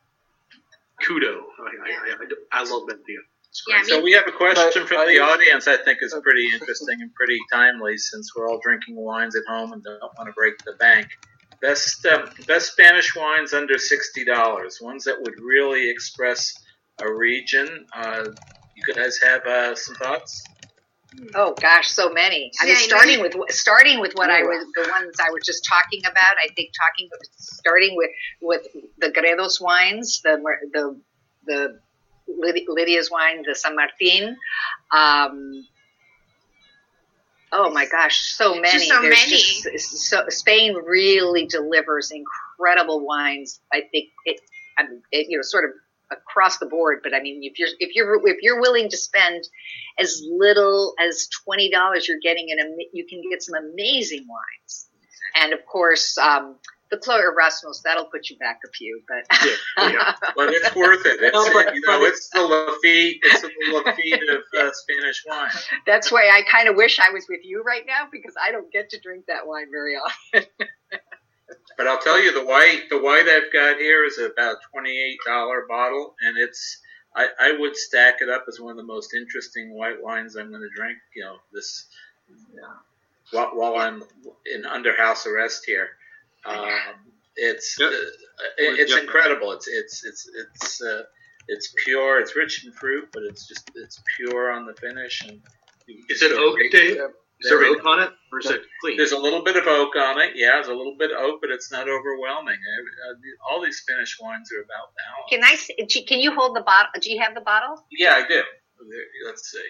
kudo. I, I, I, I love Mencía. It's Yeah, great. me- So we have a question But from I- the audience I think is pretty interesting and pretty timely since we're all drinking wines at home and don't want to break the bank. Best um, best Spanish wines under sixty dollars, ones that would really express a region. Uh, you guys have uh, some thoughts? Oh gosh, so many. I mean, Yeah, I starting know. with starting with what I was the ones I was just talking about. I think talking starting with with the Gredos wines, the the the Lydia's wine, the San Martin. Um, oh my gosh, so many. Just so There's many. Just, so Spain really delivers incredible wines. I think it, I mean, it, you know, sort of across the board. But I mean, if you're if you're if you're willing to spend as little as twenty dollars, you're getting an am- you can get some amazing wines. And of course, um, the Clos Erasmus, that'll put you back a few, but yeah, yeah. But it's worth it. It's, No, but- you know, but- it's the Lafite, it's the Lafite of uh, Spanish wine. that's why I kind of wish I was with you right now, because I don't get to drink that wine very often. But I'll tell you, the white, the white I've got here is about twenty-eight dollars bottle, and it's, I, I would stack it up as one of the most interesting white wines I'm going to drink, you know, this, uh, while, while I'm in under house arrest here. Um, it's, Yep. uh, it, it's Yep. incredible. It's, it's, it's, it's, uh, it's pure. It's rich in fruit, but it's just, it's pure on the finish. And Is it oak, Dave? Is there oak on it, or is it clean? There's a little bit of oak on it. Yeah, there's a little bit of oak, but it's not overwhelming. Uh, All these Spanish wines are about balance. Can I? see- Can you hold the bottle? Do you have the bottle? Yeah, I do. Let's see.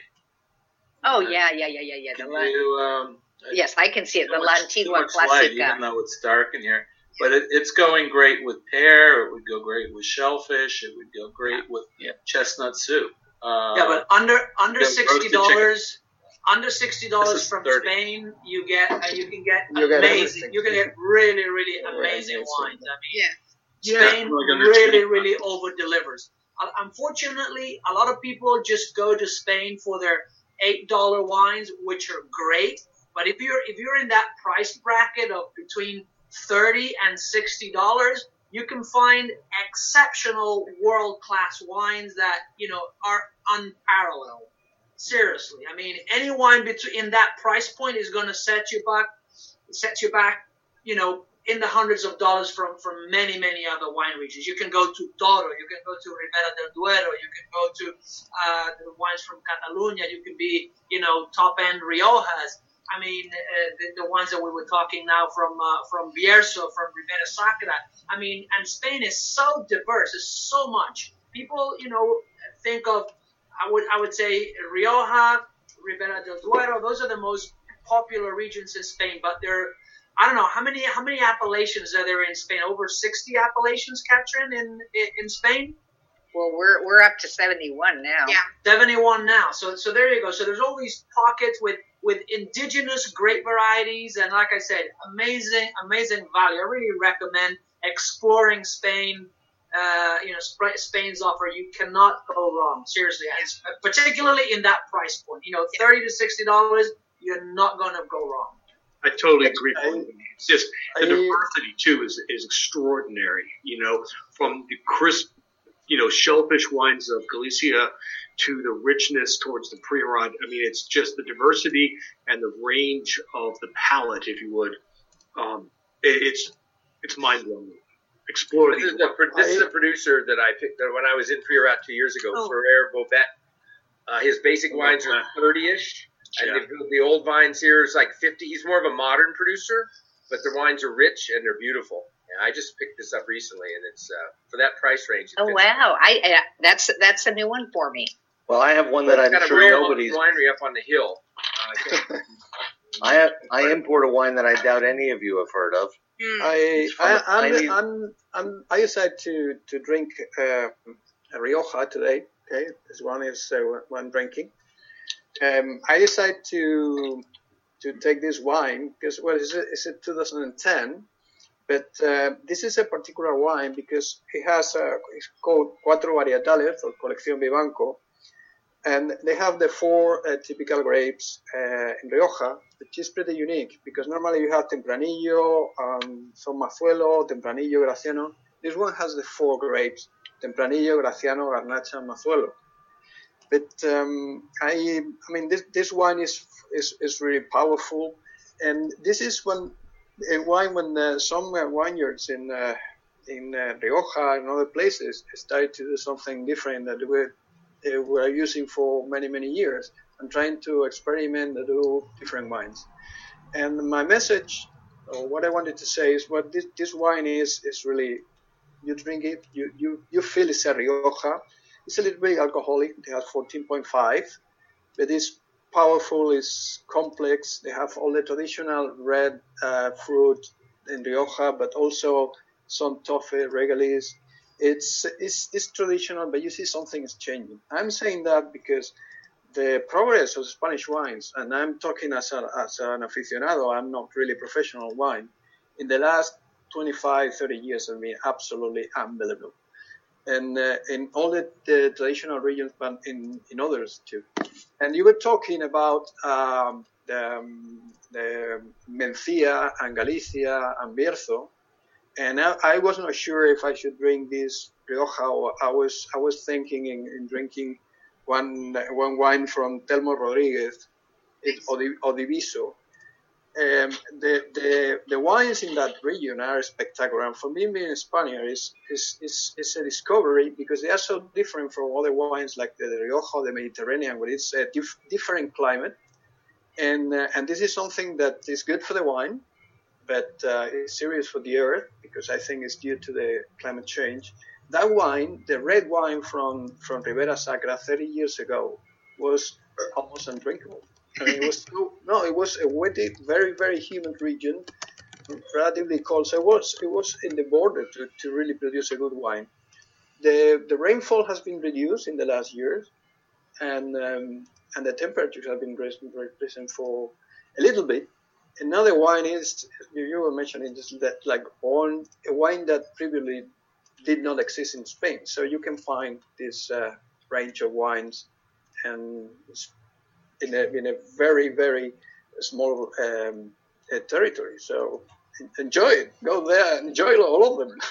Oh yeah, yeah, yeah, yeah, yeah. The Can La- you, um, yes, I can see it. The too much- too L'Antigua much light, even Classica. though it's dark in here. But it, it's going great with pear. It would go great with shellfish. It would go great with chestnut soup. Uh, Yeah, but under under the sixty roasted dollars, under sixty This dollars is from thirty. Spain, you get uh, you can get You get amazing. everything. You can get really really Yeah, amazing it's- wines. I mean, Yeah. Yeah, Spain like under really twenty. really over delivers. Unfortunately, a lot of people just go to Spain for their eight dollar wines, which are great. But if you're if you're in that price bracket of between thirty and sixty dollars, you can find exceptional world class wines that you know are unparalleled. Seriously, I mean, any wine between in that price point is going to set you back, set you back, you know, in the hundreds of dollars from from many many other wine regions. You can go to Douro, you can go to Ribera del Duero, you can go to uh, the wines from Catalunya. You can be, you know, top end Riojas. I mean, uh, the, the ones that we were talking now from uh, from Bierzo, from Ribera Sacra. I mean, and Spain is so diverse. There's so much. People, you know, think of, I would I would say Rioja, Ribera del Duero. Those are the most popular regions in Spain. But there, I don't know how many how many appellations are there in Spain? Over sixty appellations, Katrin, in in, in Spain. Well, we're we're up to seventy-one now. Yeah. seventy-one now. So so there you go. So there's all these pockets with with indigenous grape varieties, and like I said, amazing amazing value. I really recommend exploring Spain. Uh, you know, Sp- Spain's offer, you cannot go wrong. Seriously, and it's, particularly in that price point. You know, thirty to sixty dollars, you're not gonna go wrong. I totally agree. I- with you. It's just the I- diversity too is is extraordinary. You know, from the crisp, you know, shellfish wines of Galicia to the richness towards the Priorat. I mean, it's just the diversity and the range of the palate, if you would. Um, it, it's it's mind blowing. Explore This these. is, the, pro- this is a producer that I picked that when I was in Priorat two years ago, Oh. Ferrer Bobet. Uh, his basic wines are thirty-ish, and Yeah. the, the old vines here is like fifty. He's more of a modern producer, but the wines are rich and they're beautiful. And I just picked this up recently, and it's uh, for that price range. it Oh fits. wow! I uh, that's that's a new one for me. Well, I have one that It's I'm got a sure real nobody's. winery up on the hill. Uh, I can't- I have, I import a wine that I doubt any of you have heard of. Mm. I, It's from I a I'm, tiny- I'm, I'm, I decided to to drink uh, a Rioja today. Okay, this one is uh, one drinking. Um, I decided to to take this wine because well, it's a, it's a two thousand ten, but uh, this is a particular wine because it has a, it's called Cuatro Varietales or Colección Vivanco, and they have the four uh, typical grapes uh, in Rioja, which is pretty unique because normally you have Tempranillo, um, some Mazuelo, Tempranillo, Graciano. This one has the four grapes: Tempranillo, Graciano, Garnacha, and Mazuelo. But um, I, I mean, this this wine is is, is really powerful, and this is one a wine when uh, some uh, vineyards in uh, in uh, Rioja and other places started to do something different. That were uh, we're using for many, many years and trying to experiment and do different wines. And my message, or what I wanted to say is what this, this wine is, is really, you drink it, you, you, you feel it's a Rioja. It's a little bit alcoholic. It has fourteen point five, but it's powerful, it's complex. They have all the traditional red uh, fruit in Rioja, but also some toffee, regaliz. It's, it's it's traditional, but you see something is changing. I'm saying that because the progress of Spanish wines, and I'm talking as, a, as an aficionado, I'm not really professional wine, in the last twenty-five, thirty years have been absolutely unbelievable. And uh, in all the, the traditional regions, but in, in others too. And you were talking about um, the, um, the Mencía and Galicia and Bierzo, and I, I was not sure if I should drink this Rioja, or I was I was thinking in, in drinking one one wine from Telmo Rodriguez, it's Odiviso. Um, the, the the wines in that region are spectacular, and for me, being a Spaniard is is, is is a discovery because they are so different from other wines like the Rioja, the Mediterranean, where it's a dif- different climate, and uh, and this is something that is good for the wine, but uh, it's serious for the earth because I think it's due to the climate change. That wine, the red wine from from Ribera Sacra thirty years ago, was almost undrinkable. I mean, it was so, no, it was a wet, very, very humid region, relatively cold. So it was, it was in the border to, to really produce a good wine. The the rainfall has been reduced in the last years, and um, and the temperatures have been risen, risen for a little bit. Another wine is, you were mentioning, just that like one, a wine that previously did not exist in Spain. So you can find this uh, range of wines, and it's In a, in a very, very small um, uh, territory. So enjoy it. Go there and enjoy all of them.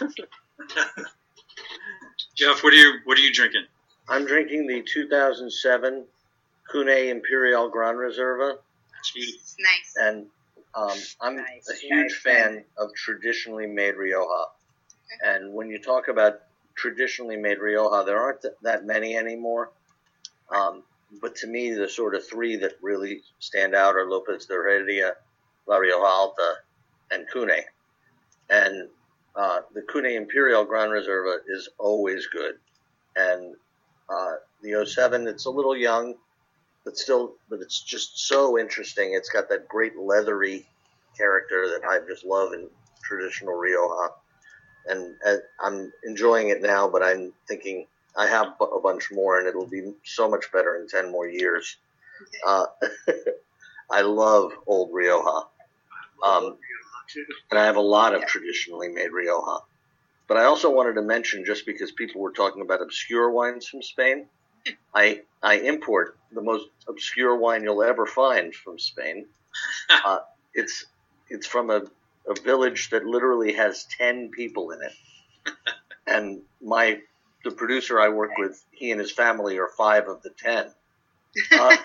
Jeff, what are you what are you drinking? I'm drinking the two thousand seven Cuney Imperial Gran Reserva. It's nice. And um, I'm Nice, a huge nice, fan nice. of traditionally made Rioja. And when you talk about traditionally made Rioja, there aren't th- that many anymore. Um, But to me, the sort of three that really stand out are Lopez de Heredia, La Rioja Alta, and Cuney. And uh, the Cuney Imperial Gran Reserva is always good. And uh, the oh seven, it's a little young, but still, but it's just so interesting. It's got that great leathery character that I just love in traditional Rioja. And uh, I'm enjoying it now, but I'm thinking I have a bunch more, and it'll be so much better in ten more years. Uh, I love old Rioja. Um, and I have a lot of traditionally made Rioja. But I also wanted to mention, just because people were talking about obscure wines from Spain, I I import the most obscure wine you'll ever find from Spain. Uh, it's it's from a, a village that literally has ten people in it. And my the producer I work with, he and his family are five of the ten. Uh,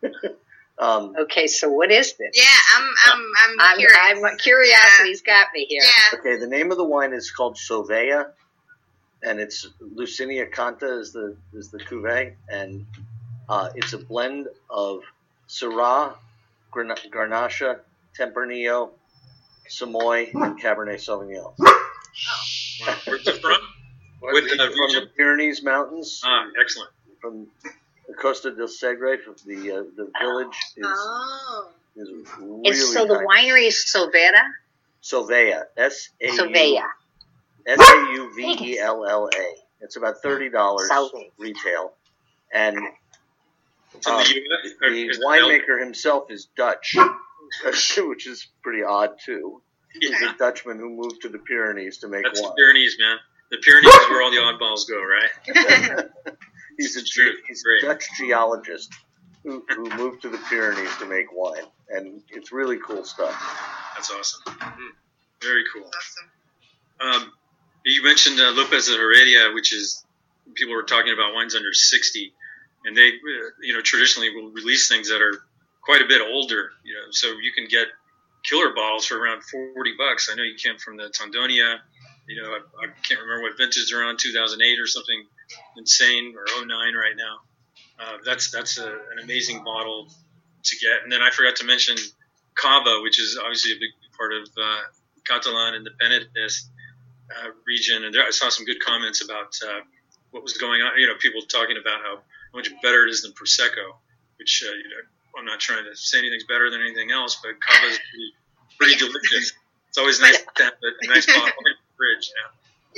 um, Okay, so what is this? Yeah, I'm I'm I'm, I'm, curious. I'm curiosity's got me here. Yeah. okay, the name of the wine is called Sauvea, and it's Lucinia Canta is the is the cuvee, and uh, it's a blend of Syrah, Gran- Garnacha, Tempranillo, Samoy, and Cabernet Sauvignon. Wow. Where's it from? With the From region? the Pyrenees Mountains, Ah, excellent. from the Costa del Segre, from the uh, the village is, Oh. is really It's, so the nice. winery is Solvera? Sauvea, S A U Solvea. S A U V E L L A. It's about thirty dollars Sauvea. retail, and It's in um, the U S? or the is it winemaker himself is Dutch, which is pretty odd too. He's Yeah. a Dutchman who moved to the Pyrenees to make That's the wine. Pyrenees, man. The Pyrenees is where all the oddballs go, right? He's a, It's true. he's Great. a Dutch geologist who, who moved to the Pyrenees to make wine, and it's really cool stuff. That's awesome. Mhm. Very cool. Awesome. Um, you mentioned uh, Lopez de Heredia, which is people were talking about wines under sixty, and they, uh, you know, traditionally will release things that are quite a bit older. You know, so you can get killer bottles for around forty bucks. I know you came from the Tondonia. You know, I, I can't remember what vintage they're on, two thousand eight or something insane, or oh nine right now. Uh, that's that's a, an amazing bottle to get. And then I forgot to mention Cava, which is obviously a big part of uh, Catalan independentist uh, region. And there, I saw some good comments about uh, what was going on. You know, people talking about how much better it is than Prosecco, which uh, you know, I'm not trying to say anything's better than anything else, but Cava is pretty, pretty delicious. It's always nice to have a nice bottle in the fridge now.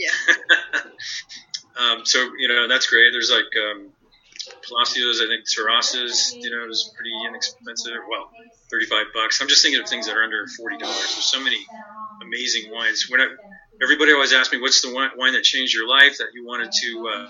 Yeah. um, so, you know, that's great. There's like um, Palacios, I think Terrasses, you know, is pretty inexpensive. Well, thirty-five bucks. I'm just thinking of things that are under forty dollars. There's so many amazing wines. When I, everybody always asks me, what's the wine, wine that changed your life that you wanted to uh,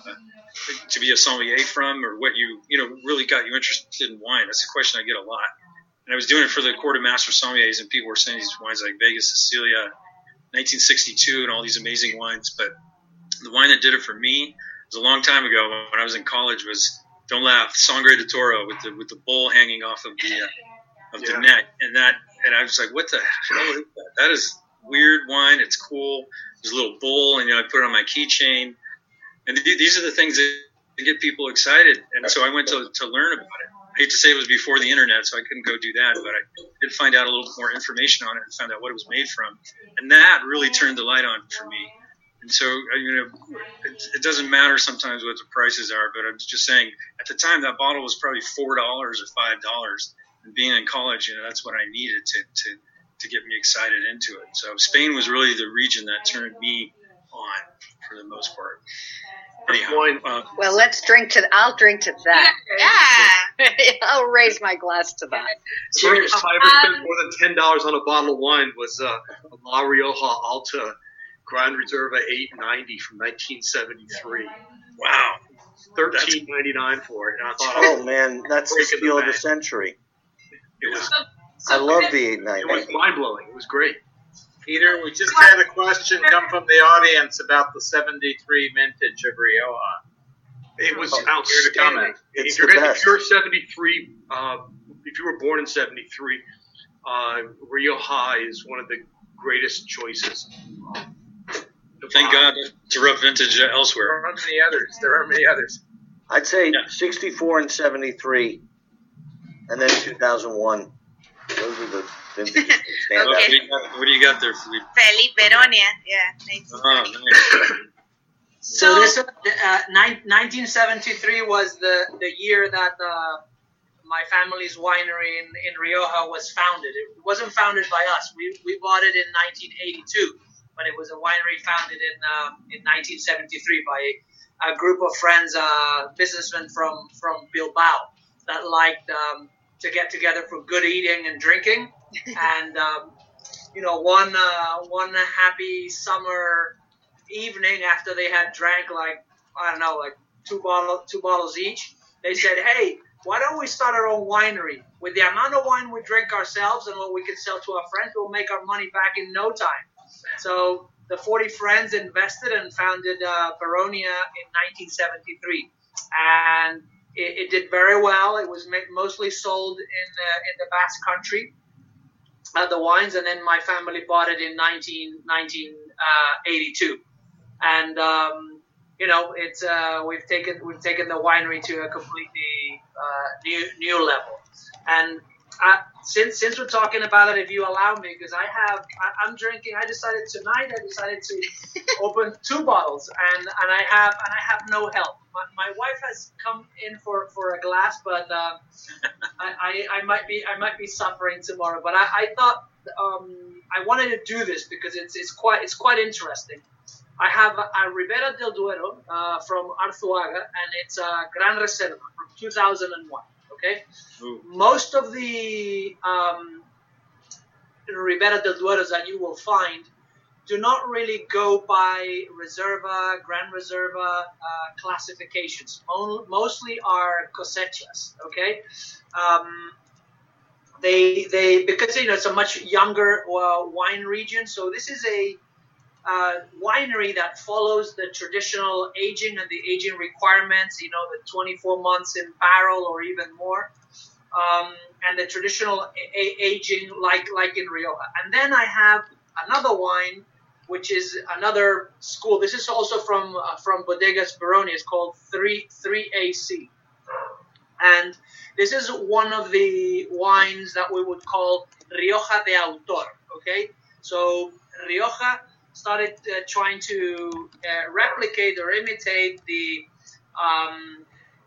to be a sommelier from, or what you, you know, really got you interested in wine? That's a question I get a lot. And I was doing it for the Court of Master Sommeliers, and people were saying these wines like Vega Sicilia, nineteen sixty-two, and all these amazing wines. But the wine that did it for me was a long time ago when I was in college was, don't laugh, Sangre de Toro with the with the bull hanging off of the uh, of yeah. the neck, and that, and I was like, what the hell is that? That is weird wine. It's cool. There's a little bull, and you know, I put it on my keychain, and th- these are the things that get people excited. And so I went to to learn about it. I hate to say it was before the internet, so I couldn't go do that, but I did find out a little more information on it and found out what it was made from. And that really turned the light on for me. And so, you know, it, it doesn't matter sometimes what the prices are, but I'm just saying at the time that bottle was probably four dollars or five dollars. And being in college, you know, that's what I needed to, to, to get me excited into it. So Spain was really the region that turned me on for the most part. Anyhow, uh, well, let's drink to. I'll drink to that. Yeah, I'll raise my glass to that. The first time I ever spent more than ten dollars on a bottle of wine was uh, La Rioja Alta Gran Reserva eight ninety from nineteen seventy-three. Wow, thirteen ninety nine for it. And I thought, oh man, that's the steal of the century. It was. I love the eight ninety. It was mind blowing. It was great. Peter, we just had a question come from the audience about the seventy-three vintage of Rioja. It was oh, outstanding. It's if, you're, the best. if you're seventy-three, uh, if you were born in seventy-three, uh, Rioja is one of the greatest choices. Um, Thank God it's a rough vintage uh, elsewhere. There aren't many others. There aren't many others. I'd say Yeah. sixty-four and seventy-three, and then two thousand one. Those are the vintages that stand What, out. do you got, what do you got there, Felipe? Felipe Veronia. Yeah. nineteen Oh, seventy. nice. So this uh, nine, nineteen seventy-three was the, the year that uh, my family's winery in, in Rioja was founded. It wasn't founded by us. We we bought it in nineteen eighty-two, but it was a winery founded in um, in nineteen seventy-three by a group of friends, uh, businessmen from from Bilbao that liked um, to get together for good eating and drinking. And um, you know, one uh, one happy summer evening after they had drank like I don't know, like two bottle two bottles each, they said, "Hey, why don't we start our own winery? With the amount of wine we drink ourselves and what we can sell to our friends, we'll make our money back in no time." So the forty friends invested and founded uh, Veronia in nineteen seventy-three, and it, it did very well. It was ma- mostly sold in the, in the Basque Country, uh, the wines, and then my family bought it in nineteen eighty-two. And um, you know, it's uh, we've taken we've taken the winery to a completely uh, new new level. And uh, since since we're talking about it, if you allow me, because I have I, I'm drinking. I decided tonight. I decided to open two bottles, and, and I have and I have no help. My, my wife has come in for, for a glass, but uh, I, I I might be I might be suffering tomorrow. But I, I thought um, I wanted to do this because it's it's quite it's quite interesting. I have a, a Ribera del Duero uh, from Arzuaga, and it's a Gran Reserva from two thousand one. Okay, Ooh. Most of the um, Ribera del Dueros that you will find do not really go by Reserva, Gran Reserva uh, classifications. Mo- mostly are cosechas. Okay, um, they they because you know it's a much younger uh, wine region, so this is a Uh, winery that follows the traditional aging and the aging requirements, you know, the twenty-four months in barrel or even more, um, and the traditional a- aging like like in Rioja. And then I have another wine, which is another school. This is also from uh, from Bodegas Baroni. It's called three three A C. And this is one of the wines that we would call Rioja de Autor, okay? So Rioja started uh, trying to uh, replicate or imitate the um,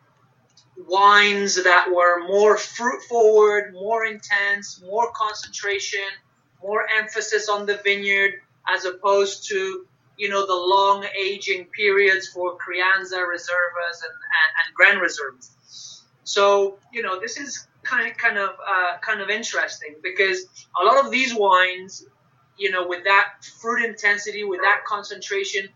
wines that were more fruit forward, more intense, more concentration, more emphasis on the vineyard, as opposed to, you know, the long aging periods for Crianza Reservas and, and, and Gran Reservas. So, you know, this is kind of, kind of, uh, kind of interesting, because a lot of these wines, you know, with that fruit intensity, with that concentration,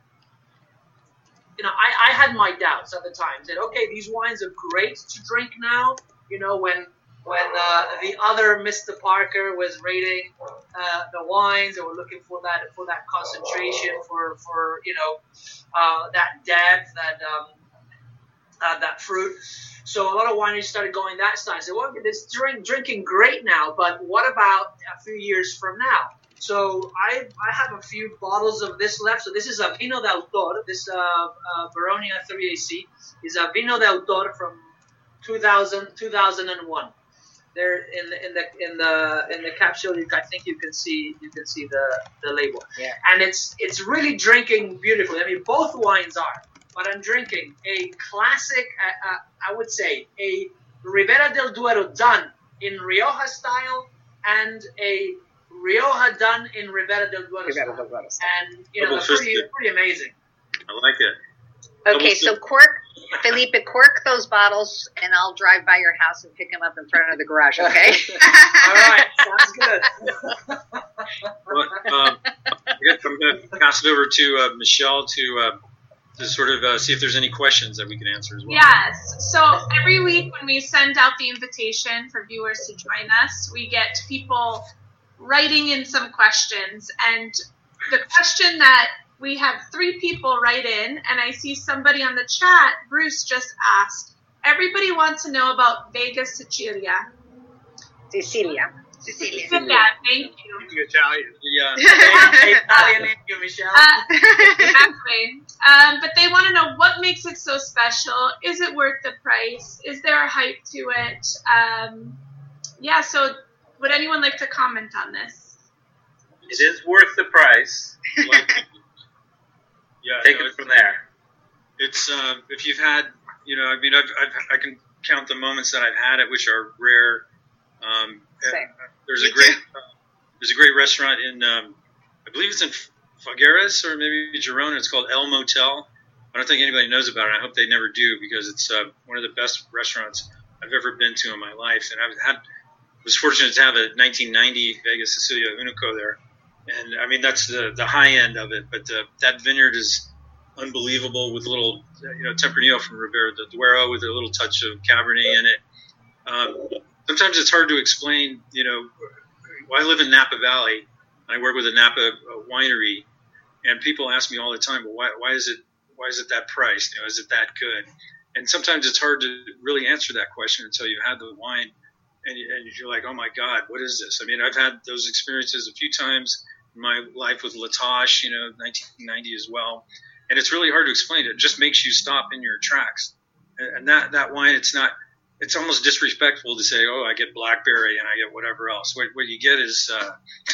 you know, I, I had my doubts at the time. Said, okay, these wines are great to drink now. You know, when when uh, the other Mister Parker was rating uh, the wines, they were looking for that for that concentration, for for you know uh, that depth, that um, uh, that fruit. So a lot of wineries started going that style. I said, well, this drink drinking great now, but what about a few years from now? So I I have a few bottles of this left. So this is a Vino de Autor. This uh, uh, Baronia three A C is a Vino de Autor from two thousand, two thousand one. There in the in the in the in the capsule, I think you can see you can see the, the label. Yeah. And it's it's really drinking beautifully. I mean, both wines are, but I'm drinking a classic. Uh, uh, I would say a Ribera del Duero done in Rioja style, and a Rioja done in Ribera del Duero style. Del Duero style. And, you know, that's pretty, pretty amazing. I like it. Okay, so cork, Felipe, cork those bottles, and I'll drive by your house and pick them up in front of the garage, okay? All right, sounds good. Well, um, I guess I'm going to pass it over to uh, Michelle to, uh, to sort of uh, see if there's any questions that we can answer as well. Yes. So every week when we send out the invitation for viewers to join us, we get people writing in some questions, and the question that we have three people write in, and I see somebody on the chat, Bruce, just asked, everybody wants to know about Vega Sicilia. Sicilia. Sicilia. Yeah, thank you. The Italian. Yeah. Italian, thank you, Michelle. Uh, exactly. Um, but they want to know what makes it so special. Is it worth the price? Is there a hype to it? Um, yeah, so would anyone like to comment on this? It is worth the price. Like, yeah, Take no, it from there. It's uh, if you've had, you know, I mean, I've, I've, I can count the moments that I've had it, which are rare. Um, there's a great, uh, there's a great restaurant in, um, I believe it's in Figueres or maybe Girona. It's called El Motel. I don't think anybody knows about it. I hope they never do, because it's uh, one of the best restaurants I've ever been to in my life. And I've had, was fortunate to have a nineteen ninety Vega Sicilia Unico there. And I mean, that's the, the high end of it, but uh, that vineyard is unbelievable, with a little, you know, Tempranillo from Ribera del Duero with a little touch of Cabernet in it. Um, sometimes it's hard to explain, you know, well, I live in Napa Valley. I work with a Napa winery, and people ask me all the time, well, why, why is it, why is it that price? You know, is it that good? And sometimes it's hard to really answer that question until you had the wine, and, you, and you're like, oh my God, what is this? I mean, I've had those experiences a few times in my life with La Tâche, you know, nineteen ninety as well. And it's really hard to explain. It just makes you stop in your tracks. And that, that wine, it's not, it's almost disrespectful to say, oh, I get blackberry and I get whatever else. What, what you get is, uh,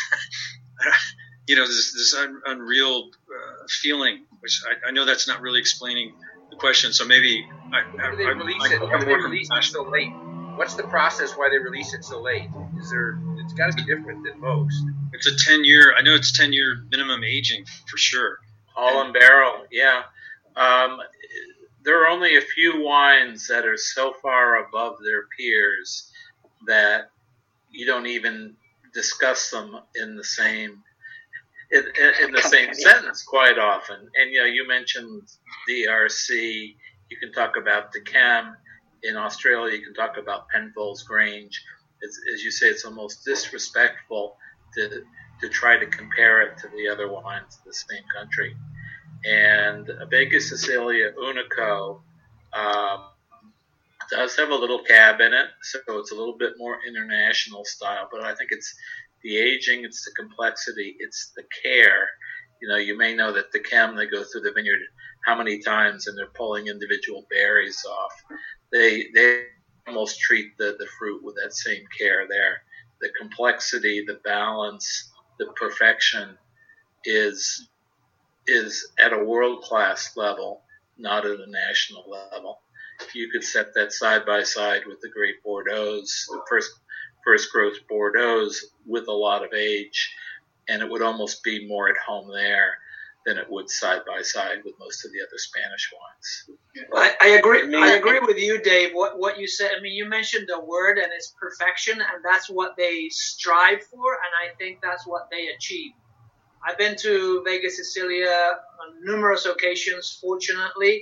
you know, this, this un, unreal uh, feeling, which I, I know that's not really explaining the question. So maybe I, Why do they I, release I, it? Why do they release it so late? What's the process why they release it so late? Is there? It's got to be different than most. It's a ten year. I know it's ten year minimum aging for sure. All in barrel, yeah. Um, there are only a few wines that are so far above their peers that you don't even discuss them in the same in, in the same sentence quite often. And you know, you mentioned D R C. You can talk about Decem. In Australia, you can talk about Penfolds Grange. It's, as you say, it's almost disrespectful to to try to compare it to the other wines of the same country. And Vega Sicilia Unico um, does have a little cab in it, so it's a little bit more international style. But I think it's the aging, it's the complexity, it's the care. You know, you may know that the Decem, they go through the vineyard how many times, and they're pulling individual berries off. They they almost treat the, the fruit with that same care there. The complexity, the balance, the perfection is is at a world-class level, not at a national level. You could set that side by side with the great Bordeaux's, the first first growth Bordeaux's with a lot of age, and it would almost be more at home there than it would side by side with most of the other Spanish wines. I, I agree. I agree with you, Dave. What what you said. I mean, you mentioned the word, and it's perfection, and that's what they strive for, and I think that's what they achieve. I've been to Vega Sicilia on numerous occasions, fortunately,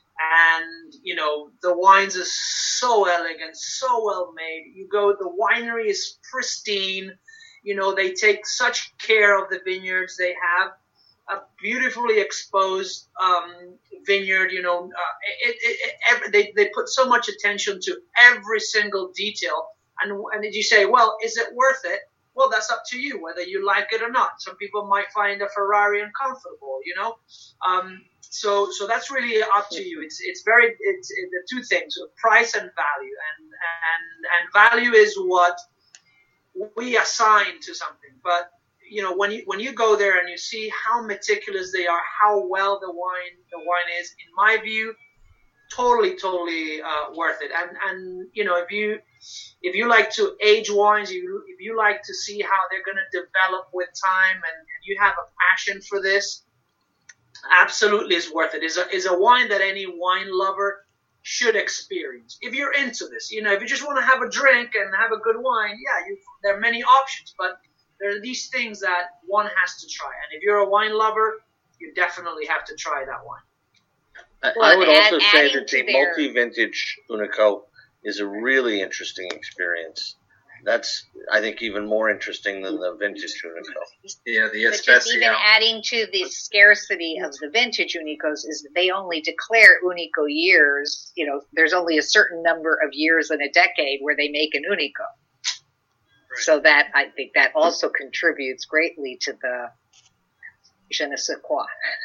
and you know the wines are so elegant, so well made. You go, the winery is pristine. You know, they take such care of the vineyards. They have a beautifully exposed um, vineyard. You know, uh, it, it, it, every, they they put so much attention to every single detail. And and did you say, well, is it worth it? Well, that's up to you whether you like it or not. Some people might find a Ferrari uncomfortable. You know, um, so so that's really up to you. It's it's very it's it, the two things: price and value, and and and value is what we assign to something, but you know, when you when you go there and you see how meticulous they are, how well the wine the wine is, in my view, totally, totally uh, worth it. And and you know, if you if you like to age wines, you if you like to see how they're going to develop with time, and, and you have a passion for this, absolutely is worth it. Is a is a wine that any wine lover should experience. If you're into this, you know, if you just want to have a drink and have a good wine, yeah, you, there are many options, but there are these things that one has to try. And if you're a wine lover, you definitely have to try that wine. I, Well, I would add- also say adding that to the their- multi-vintage Unico is a really interesting experience. That's, I think, even more interesting than the vintage Unico. Yeah, the But just even Especial. adding to the scarcity of the vintage Unicos is that they only declare Unico years. You know, there's only a certain number of years in a decade where they make an Unico. So that, I think that also contributes greatly to the je ne sais quoi.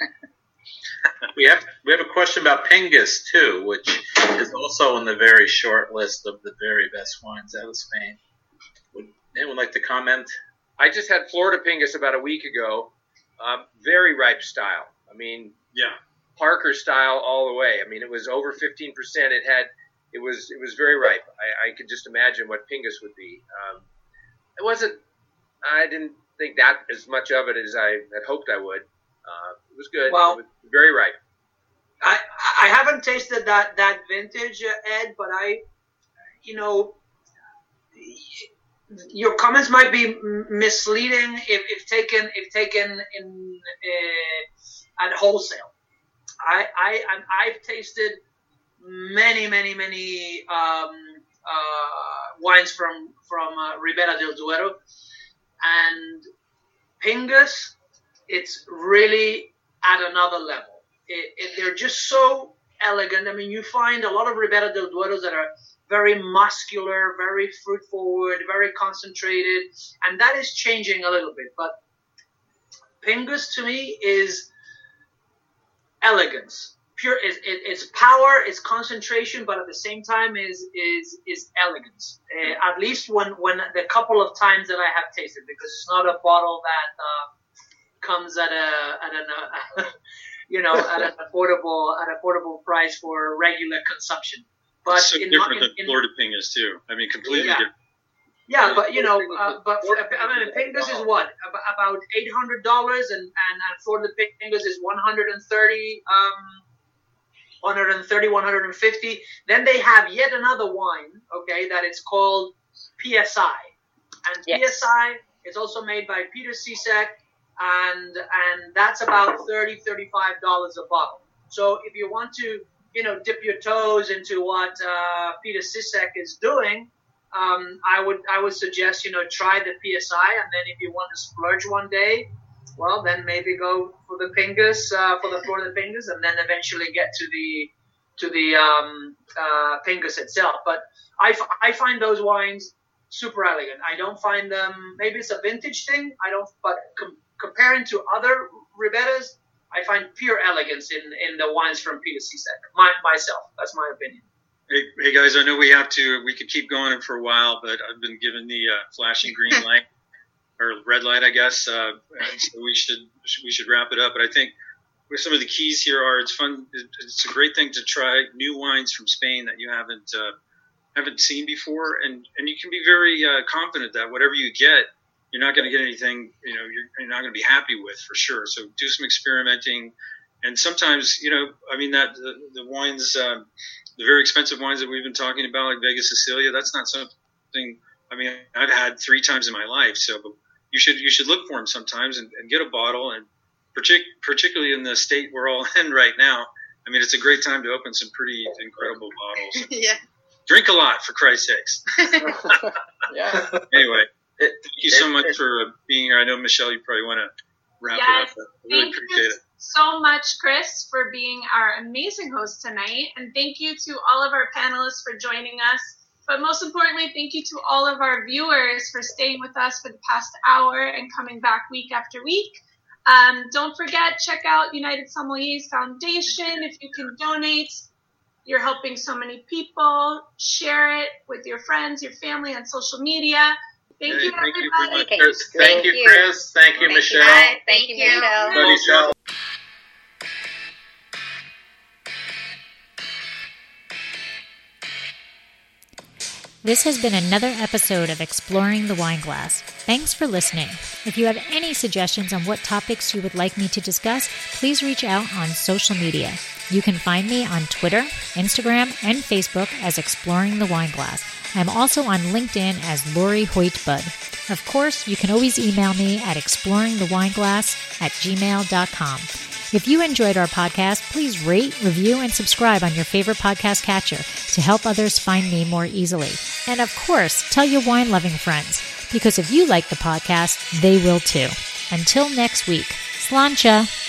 We have we have a question about Pingus too, which is also on the very short list of the very best wines out of Spain. Would anyone like to comment? I just had Florida Pingus about a week ago. Um, very ripe style. I mean, Yeah. Parker style all the way. I mean, it was over fifteen percent. It had, it was, it was very ripe. I, I could just imagine what Pingus would be. Um, it wasn't, I didn't think that as much of it as I had hoped I would. Uh, it was good. Well- it was very ripe. I I haven't tasted that that vintage, uh, Ed, but I, you know, your comments might be m- misleading if, if taken if taken in uh, at wholesale. I I I'm, I've tasted many many many um, uh, wines from from uh, Ribera del Duero, and Pingus, it's really at another level. It, it, they're just so elegant. I mean, you find a lot of Ribera del Dueros that are very muscular, very fruit forward, very concentrated, and that is changing a little bit. But Pingus to me is elegance, pure. It, it, it's power, it's concentration, but at the same time is is is elegance. Uh, at least when when the couple of times that I have tasted, because it's not a bottle that uh, comes at a at an uh, you know at an affordable at affordable price for regular consumption. But It's so in, different in, than in, Florida Pingus too. I mean, completely Yeah. different. yeah, but you know, uh, but I mean, Pingus is what Ab- about eight hundred dollars, and and and Florida Pingus is one hundred and thirty, um, one hundred and thirty, one hundred and fifty. Then they have yet another wine, okay, that is called P S I, and Yes. P S I is also made by Peter Sisek, and and that's about thirty, thirty-five dollars a bottle. So if you want to, you know, dip your toes into what uh, Peter Sisek is doing, um, I would I would suggest, you know, try the P S I, and then if you want to splurge one day, well, then maybe go for the Pingus, uh, for the Florida Pingus, and then eventually get to the to the um, uh, Pingus itself. But I, f- I find those wines super elegant. I don't find them. Maybe it's a vintage thing. I don't. But com- comparing to other Riberas, I find pure elegance in, in the wines from Peter Sisek. My, myself, that's my opinion. Hey, hey guys, I know we have to, we could keep going for a while, but I've been given the uh, flashing green light, or red light, I guess. Uh, and so we should, we should wrap it up. But I think some of the keys here are, it's fun. It's a great thing to try new wines from Spain that you haven't, uh, haven't seen before. And, and you can be very uh, confident that whatever you get, you're not going to get anything, you know, you're, you're not going to be happy with for sure. So do some experimenting. And sometimes, you know, I mean, that the, the wines, uh, the very expensive wines that we've been talking about, like Vega Sicilia, that's not something, I mean, I've had three times in my life. So you should, you should look for them sometimes and, and get a bottle. And partic- particularly in the state we're all in right now, I mean, it's a great time to open some pretty incredible bottles. Yeah. Drink a lot, for Christ's sakes. Yeah. Anyway, thank you so much for uh, being here. I know, Michelle, you probably want to wrap Yes, it up. I really thank appreciate you it. so much, Chris, for being our amazing host tonight. And thank you to all of our panelists for joining us. But most importantly, thank you to all of our viewers for staying with us for the past hour and coming back week after week. Um, don't forget, check out United Sommeliers Foundation. If you can donate, you're helping so many people. Share it with your friends, your family on social media. Thank Hey, you, thank you everybody. very much, Okay. Chris. Thank, Thank you, you. Chris. Thank you, Thank you, Michelle. guys. Thank you, Thank you. Michelle. Bye, Michelle. This has been another episode of Exploring the Wine Glass. Thanks for listening. If you have any suggestions on what topics you would like me to discuss, please reach out on social media. You can find me on Twitter, Instagram, and Facebook as Exploring the Wine Glass. I'm also on LinkedIn as Lori Hoyt-Budd. Of course, you can always email me at exploringthewineglass at gmail dot com. If you enjoyed our podcast, please rate, review, and subscribe on your favorite podcast catcher to help others find me more easily. And of course, tell your wine-loving friends, because if you like the podcast, they will too. Until next week, Sláinte!